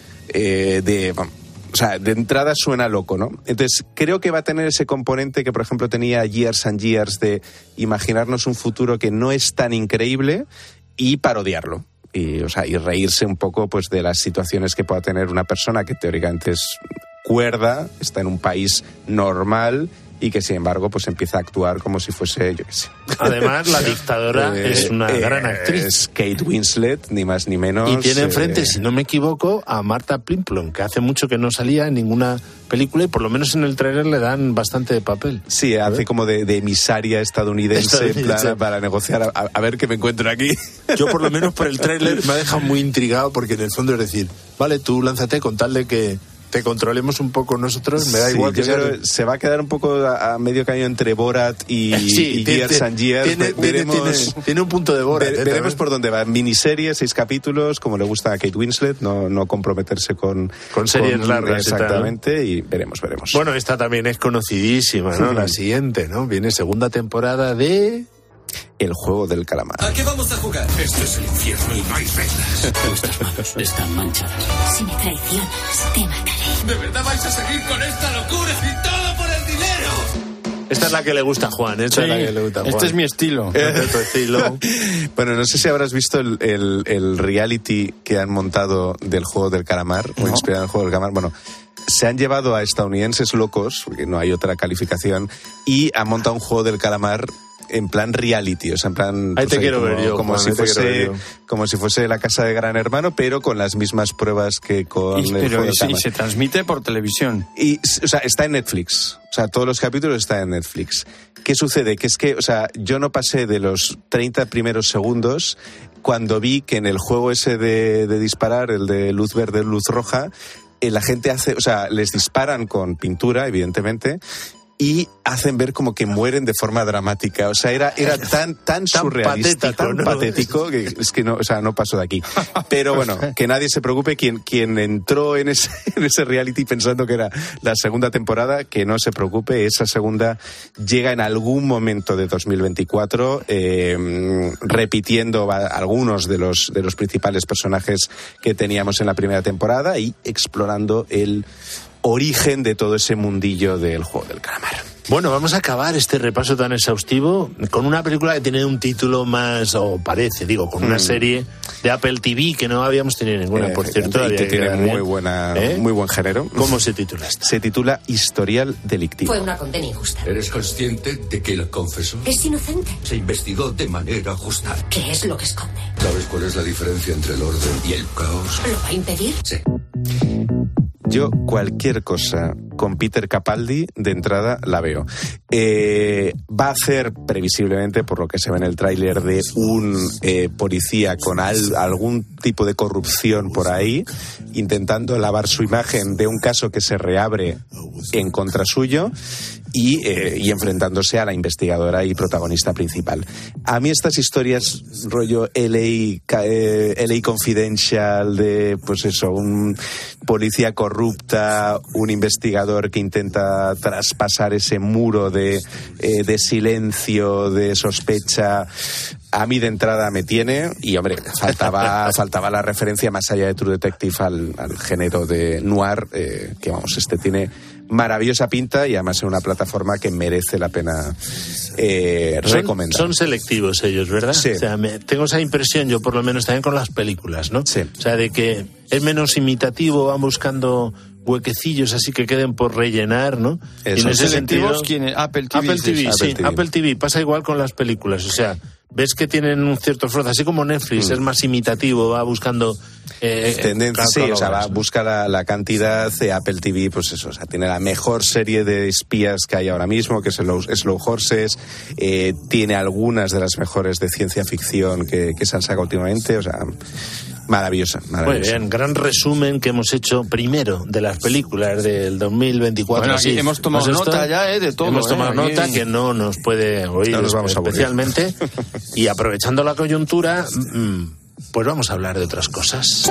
eh, de, o sea, de entrada suena loco, ¿no? Entonces, creo que va a tener ese componente que, por ejemplo, tenía Years and Years, de imaginarnos un futuro que no es tan increíble y parodiarlo. Y, o sea, y reírse un poco, pues, de las situaciones que pueda tener una persona que teóricamente es cuerda, está en un país normal y que, sin embargo, pues empieza a actuar como si fuese, yo qué sé. Además, la dictadora eh, es una eh, gran actriz. Es Kate Winslet, ni más ni menos. Y tiene enfrente, eh, si no me equivoco, a Marta Plimpton, que hace mucho que no salía en ninguna película y por lo menos en el tráiler le dan bastante de papel. Sí, hace como de, de emisaria estadounidense, estadounidense. Plan, para negociar, a, a ver qué me encuentro aquí. Yo, por lo menos por el tráiler, me ha dejado muy intrigado, porque en el fondo es decir, vale, tú lánzate con tal de que te controlemos un poco nosotros, me da sí, igual que sea... Se va a quedar un poco a, a medio camino entre Borat y, sí, y tiene, Years and Years. Tiene, veremos, tiene, tiene un punto de Borat. Ver, ¿eh? Veremos por dónde va. Miniserie, seis capítulos, como le gusta a Kate Winslet, no, no comprometerse con... Con series con, largas. Exactamente, y, tal, ¿no? y veremos, veremos. Bueno, esta también es conocidísima, ¿no? Sí. La siguiente, ¿no? Viene segunda temporada de... El juego del calamar. ¿A qué vamos a jugar? Esto es el infierno y no hay reglas. Vuestras manos están manchadas. Si me traicionas, te mataré. ¿De verdad vais a seguir con esta locura? ¡Y todo por el dinero! Esta es la que le gusta a Juan. Esta Sí, es la que le gusta a Juan. este es mi estilo. Este es tu estilo. Bueno, no sé si habrás visto el, el, el reality que han montado del juego del calamar, o inspirado en el juego del calamar. Bueno, se han llevado a estadounidenses locos, porque no hay otra calificación, y han montado un juego del calamar en plan reality, o sea, en plan... Ahí te pues, quiero como, ver yo, como Juan, si ahí te quiero ver fuese yo. como si fuese la casa de Gran Hermano, pero con las mismas pruebas que con Y, el pero juego del y, calamar. y se transmite por televisión. Y, o sea, está en Netflix. O sea, todos los capítulos están en Netflix. ¿Qué sucede? Que es que, o sea, yo no pasé de los treinta primeros segundos cuando vi que en el juego ese de, de disparar, el de luz verde, luz roja, eh, la gente hace, o sea, les disparan con pintura, evidentemente, y hacen ver como que mueren de forma dramática. O sea, era, era tan, tan surrealista, patético, tan ¿no? patético, que es que no, o sea, no pasó de aquí. Pero bueno, que nadie se preocupe, quien, quien entró en ese, en ese reality pensando que era la segunda temporada, que no se preocupe, esa segunda llega en algún momento de dos mil veinticuatro, eh, repitiendo a, algunos de los, de los principales personajes que teníamos en la primera temporada y explorando el origen de todo ese mundillo del juego del calamar. Bueno, vamos a acabar este repaso tan exhaustivo con una película que tiene un título más, o parece, digo, con una Mm. serie de Apple T V que no habíamos tenido ninguna, Eh, por cierto. y había que que tiene quedar muy bien. buena, ¿Eh? muy buen género. ¿Cómo se titula esta? Se titula Historial Delictivo. Fue una condena injusta. ¿Eres consciente de que él confesó? Es inocente. Se investigó de manera justa. ¿Qué es lo que esconde? ¿Sabes cuál es la diferencia entre el orden y el caos? ¿Lo va a impedir? Sí. Yo cualquier cosa con Peter Capaldi de entrada la veo. Eh, va a hacer previsiblemente, por lo que se ve en el tráiler, de un eh, policía con al- algún tipo de corrupción por ahí, intentando lavar su imagen de un caso que se reabre en contra suyo y, eh, y enfrentándose a la investigadora y protagonista principal. A mí estas historias rollo L A, ca- eh, L A Confidential, de pues eso, un policía corrupta, un investigador que intenta traspasar ese muro de, eh, de silencio, de sospecha, a mí de entrada me tiene. Y hombre, faltaba, faltaba la referencia más allá de True Detective al, al género de noir, eh, que vamos, este tiene maravillosa pinta y además es una plataforma que merece la pena eh, Son, recomendar. son selectivos ellos, ¿verdad? Sí. O sea, me- tengo esa impresión, yo por lo menos también con las películas, ¿no? Sí. O sea, de que es menos imitativo, van buscando huequecillos así que queden por rellenar, ¿no? Eso. Y en ese ¿Selectivos sentido, quién es? Apple T V. Apple T V, dices. sí, Apple T V. Apple T V pasa igual con las películas, o sea, ves que tienen un cierto esfuerzo, así como Netflix Mm. es más imitativo, va buscando eh, Tendencia, sí, o sea, va, catálogos, ¿no? busca la, la cantidad de Apple T V, pues eso, o sea, tiene la mejor serie de espías que hay ahora mismo, que es Slow, Slow Horses, eh, tiene algunas de las mejores de ciencia ficción que, que se han sacado últimamente, o sea, maravillosa, Muy maravillosa. bien, gran resumen que hemos hecho primero de las películas del dos mil veinticuatro. Bueno, aquí así. hemos tomado ¿No es esto? nota ya, ¿eh? De todo, Hemos ¿eh? tomado Aquí- nota que no nos puede oír No nos vamos a aburrir. especialmente. Y aprovechando la coyuntura, mm, pues vamos a hablar de otras cosas.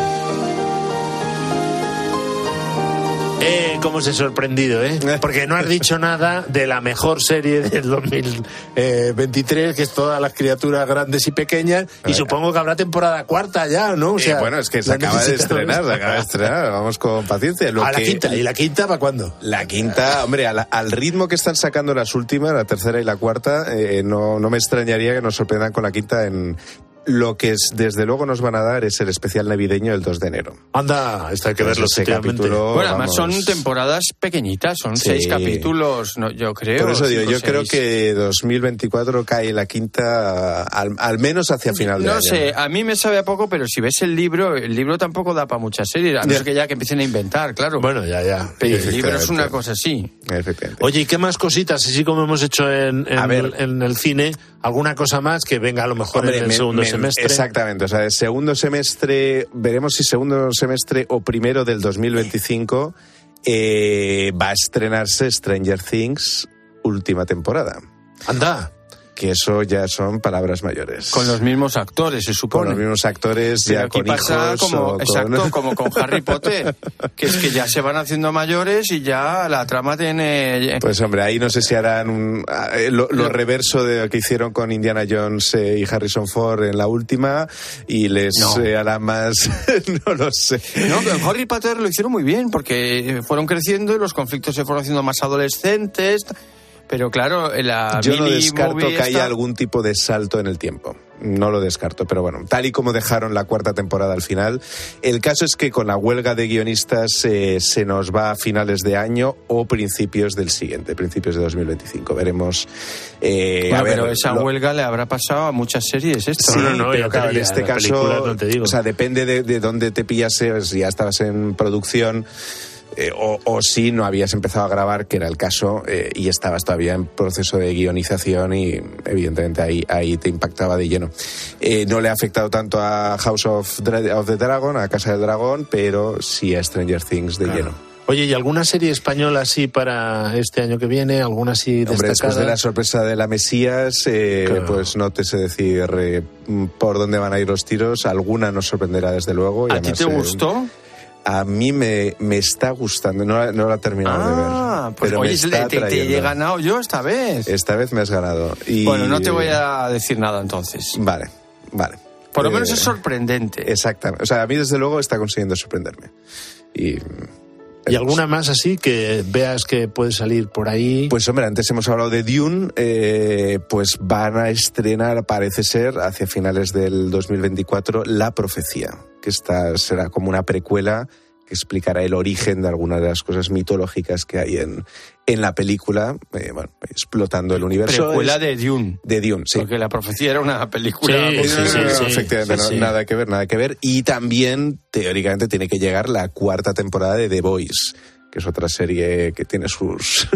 Eh, cómo os he sorprendido, ¿eh? Porque no has dicho nada de la mejor serie del dos mil veintitrés, que es Todas las criaturas grandes y pequeñas, y supongo que habrá temporada cuarta ya, ¿no? O Eh, bueno, es que se la acaba de necesitamos. estrenar, se acaba de estrenar, vamos con paciencia. Lo A la que- quinta, ¿y la quinta para cuándo? La quinta, hombre, a la- al ritmo que están sacando las últimas, la tercera y la cuarta, eh, no, no me extrañaría que nos sorprendan con la quinta en... Lo que es, desde luego nos van a dar es el especial navideño el dos de enero. Anda, esto hay que Pues verlo ese efectivamente. capítulo, Bueno, además vamos. son temporadas pequeñitas, son Sí. seis capítulos, no, yo creo. Por eso digo, cinco, yo creo seis. que dos mil veinticuatro cae la quinta, al, al menos hacia final de No año. sé, a mí me sabe a poco, pero si ves el libro, el libro tampoco da para muchas series, a no Ya. ser que ya que empiecen a inventar, claro. Bueno, ya, ya. Pero el libro es una efectivamente. cosa así. Efectivamente. Oye, ¿y qué más cositas? Así como hemos hecho en, en, A ver. en el cine, ¿alguna cosa más que venga a lo mejor Hombre, en el me- segundo me- semestre? Exactamente, o sea, el segundo semestre, veremos si segundo semestre o primero del dos mil veinticinco eh, va a estrenarse Stranger Things última temporada. Anda. Que eso ya son palabras mayores. Con los mismos actores, se Con supone. los mismos actores, Pero ya aquí con pasa hijos. como, o con- exacto, como con Harry Potter, que es que ya se van haciendo mayores y ya la trama tiene... Pues hombre, ahí no sé si harán un, eh, lo, lo Lo- reverso de lo que hicieron con Indiana Jones eh, y Harrison Ford en la última y les No. eh, harán más, no lo sé. No, pero en Harry Potter lo hicieron muy bien porque fueron creciendo y los conflictos se fueron haciendo más adolescentes. Pero claro, la Yo no mini descarto movie que haya esta- algún tipo de salto en el tiempo. No lo descarto, pero bueno, tal y como dejaron la cuarta temporada al final, el caso es que con la huelga de guionistas eh, se nos va a finales de año o principios del siguiente, principios de dos mil veinticinco. Veremos. Eh, Bueno, a ver, pero esa lo- huelga le habrá pasado a muchas series esto. Sí, No, no, no, pero ya claro, te- en ya este la caso, película no te digo. o sea, depende de, de dónde te pillas, eh, si ya estabas en producción. Eh, o, o si no habías empezado a grabar, que era el caso, eh, y estabas todavía en proceso de guionización y evidentemente ahí, ahí te impactaba de lleno. Eh, no le ha afectado tanto a House of, Dra- of the Dragon, a Casa del Dragón, pero sí a Stranger Things de Claro. lleno. Oye, ¿y alguna serie española así para este año que viene? ¿Alguna así Hombre, después destacada? de la sorpresa de la Mesías, eh, Claro. pues no te sé decir eh, por dónde van a ir los tiros. Alguna nos sorprenderá desde luego. y ¿A ti además, te eh, gustó? A mí me, me está gustando, no, la- no la he terminado de ver. Ah, pues pero me oye, está te, te- te atrayendo. he ganado yo esta vez. Esta vez me has ganado. Y... Bueno, no te voy a decir nada entonces. Vale, vale. Por lo Eh, menos es sorprendente. Exactamente. O sea, a mí desde luego está consiguiendo sorprenderme. Y... ¿Y alguna más así que veas que puede salir por ahí? Pues hombre, antes hemos hablado de Dune, eh, pues van a estrenar, parece ser, hacia finales del dos mil veinticuatro, La Profecía, que esta será como una precuela que explicará el origen de algunas de las cosas mitológicas que hay en, en la película, eh, bueno, explotando el universo. Precuela Es- de Dune. De Dune, sí. Porque La Profecía era una película... Sí, muy- sí, sí, No, no, sí. efectivamente, sí, no, sí. nada que ver, nada que ver. Y también, teóricamente, tiene que llegar la cuarta temporada de The Voice, que es otra serie que tiene sus,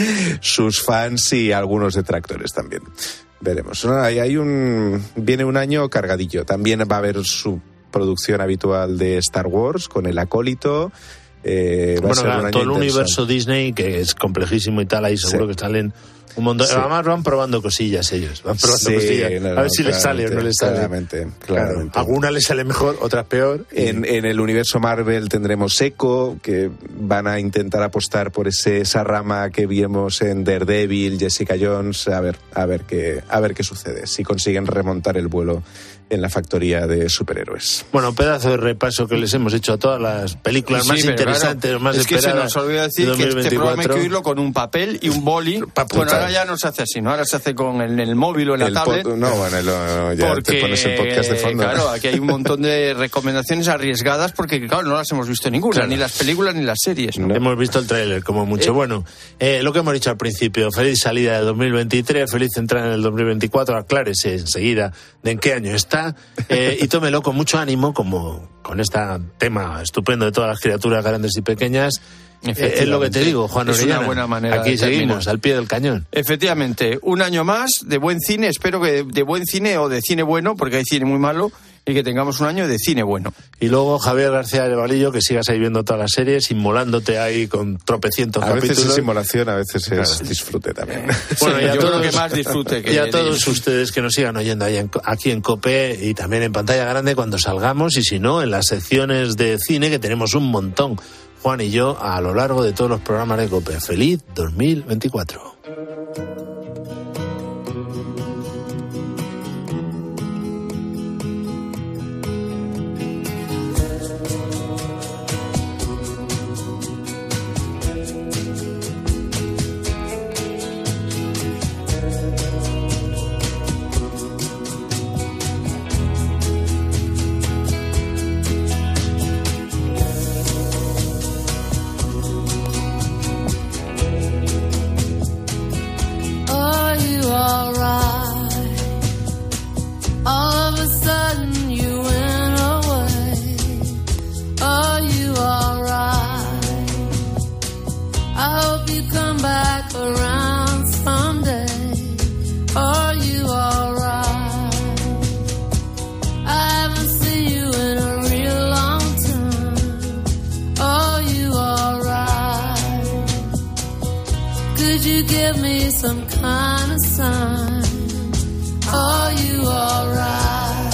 sus fans y algunos detractores también. Veremos. No, hay, hay un, viene un año cargadillo. También va a haber su producción habitual de Star Wars con El Acólito. Eh, va a Bueno, ser claro, un año todo el interesante. universo Disney, que es complejísimo y tal, ahí seguro Sí. que salen un montón. Sí. Además van probando cosillas ellos, van probando Sí, cosillas. no, a no, ver si les sale o no les sale. Claramente, Claro, claramente. algunas les sale mejor, otras peor. En, en el universo Marvel tendremos Echo, que van a intentar apostar por ese, esa rama que vimos en Daredevil, Jessica Jones, a ver, a ver qué, a ver qué sucede, si consiguen remontar el vuelo en la factoría de superhéroes. Bueno, pedazo de repaso que les hemos hecho a todas las películas Sí, más pero interesantes, claro, más es que se esperadas nos olvidó decir de que este programa hay que dos mil veinticuatro. oírlo con un papel y un boli. Pa' Bueno, apuntar. ahora ya no se hace así, ¿no? Ahora se hace con el, el móvil o en la El tablet. pod- no, bueno, lo- ya porque, te pones el podcast de fondo. claro, aquí hay un montón de recomendaciones arriesgadas porque, claro, no las hemos visto ninguna, Claro. ni las películas ni las series, ¿no? Hemos visto el tráiler, como mucho. Eh. Bueno, eh, lo que hemos dicho al principio, feliz salida de dos mil veintitrés, feliz entrada en el dos mil veinticuatro, aclárese enseguida de en qué año está, eh, y tómelo con mucho ánimo, como con este tema estupendo de todas las criaturas grandes y pequeñas. Eh, es lo que te digo, Juan Es una Orellana. buena manera Aquí de seguimos, terminar. al pie del cañón. Efectivamente, un año más de buen cine, espero que de buen cine o de cine bueno, porque hay cine muy malo, y que tengamos un año de cine bueno. Y luego Javier García de Valillo, que sigas ahí viendo todas las series, inmolándote ahí con tropecientos A capítulos. veces es inmolación, a veces es Claro. disfrute también. Bueno, Sí, y a yo todos, creo que más disfrute que y a de todos ellos. ustedes que nos sigan oyendo ahí en- aquí en COPE y también en pantalla grande cuando salgamos, y si no, en las secciones de cine, que tenemos un montón, Juan y yo, a lo largo de todos los programas de COPE. Feliz dos mil veinticuatro. Are you alright? All of a sudden you went away. Are you alright? I hope you come back around someday. Are you alright? I haven't seen you in a real long time. Are you alright? Could you give me some kind of sign? Are you alright?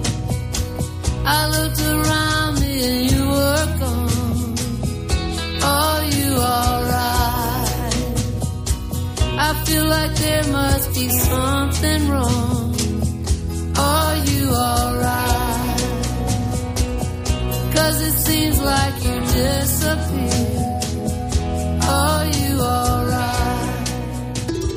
I looked around me and you were gone. Are you alright? I feel like there must be something wrong. Are you alright? 'Cause it seems like you disappeared. Are you alright?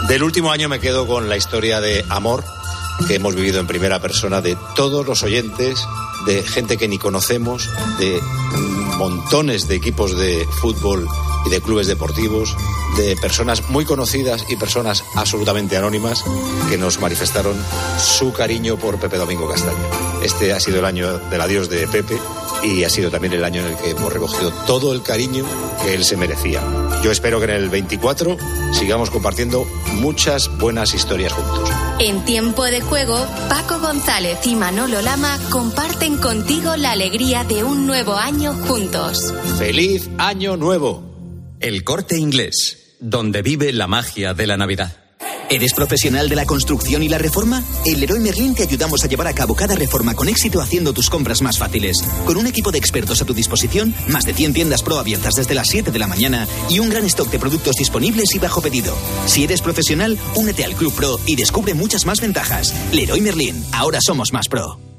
Del último año me quedo con la historia de amor que hemos vivido en primera persona de todos los oyentes, de gente que ni conocemos, de montones de equipos de fútbol y de clubes deportivos, de personas muy conocidas y personas absolutamente anónimas que nos manifestaron su cariño por Pepe Domingo Castaño. Este ha sido el año del adiós de Pepe y ha sido también el año en el que hemos recogido todo el cariño que él se merecía. Yo espero que en el veinticuatro sigamos compartiendo muchas buenas historias juntos. En Tiempo de Juego, Paco González y Manolo Lama comparten contigo la alegría de un nuevo año juntos. ¡Feliz Año Nuevo! El Corte Inglés, donde vive la magia de la Navidad. ¿Eres profesional de la construcción y la reforma? En Leroy Merlin te ayudamos a llevar a cabo cada reforma con éxito haciendo tus compras más fáciles. Con un equipo de expertos a tu disposición, más de cien tiendas Pro abiertas desde las siete de la mañana y un gran stock de productos disponibles y bajo pedido. Si eres profesional, únete al Club Pro y descubre muchas más ventajas. Leroy Merlin, ahora somos más Pro.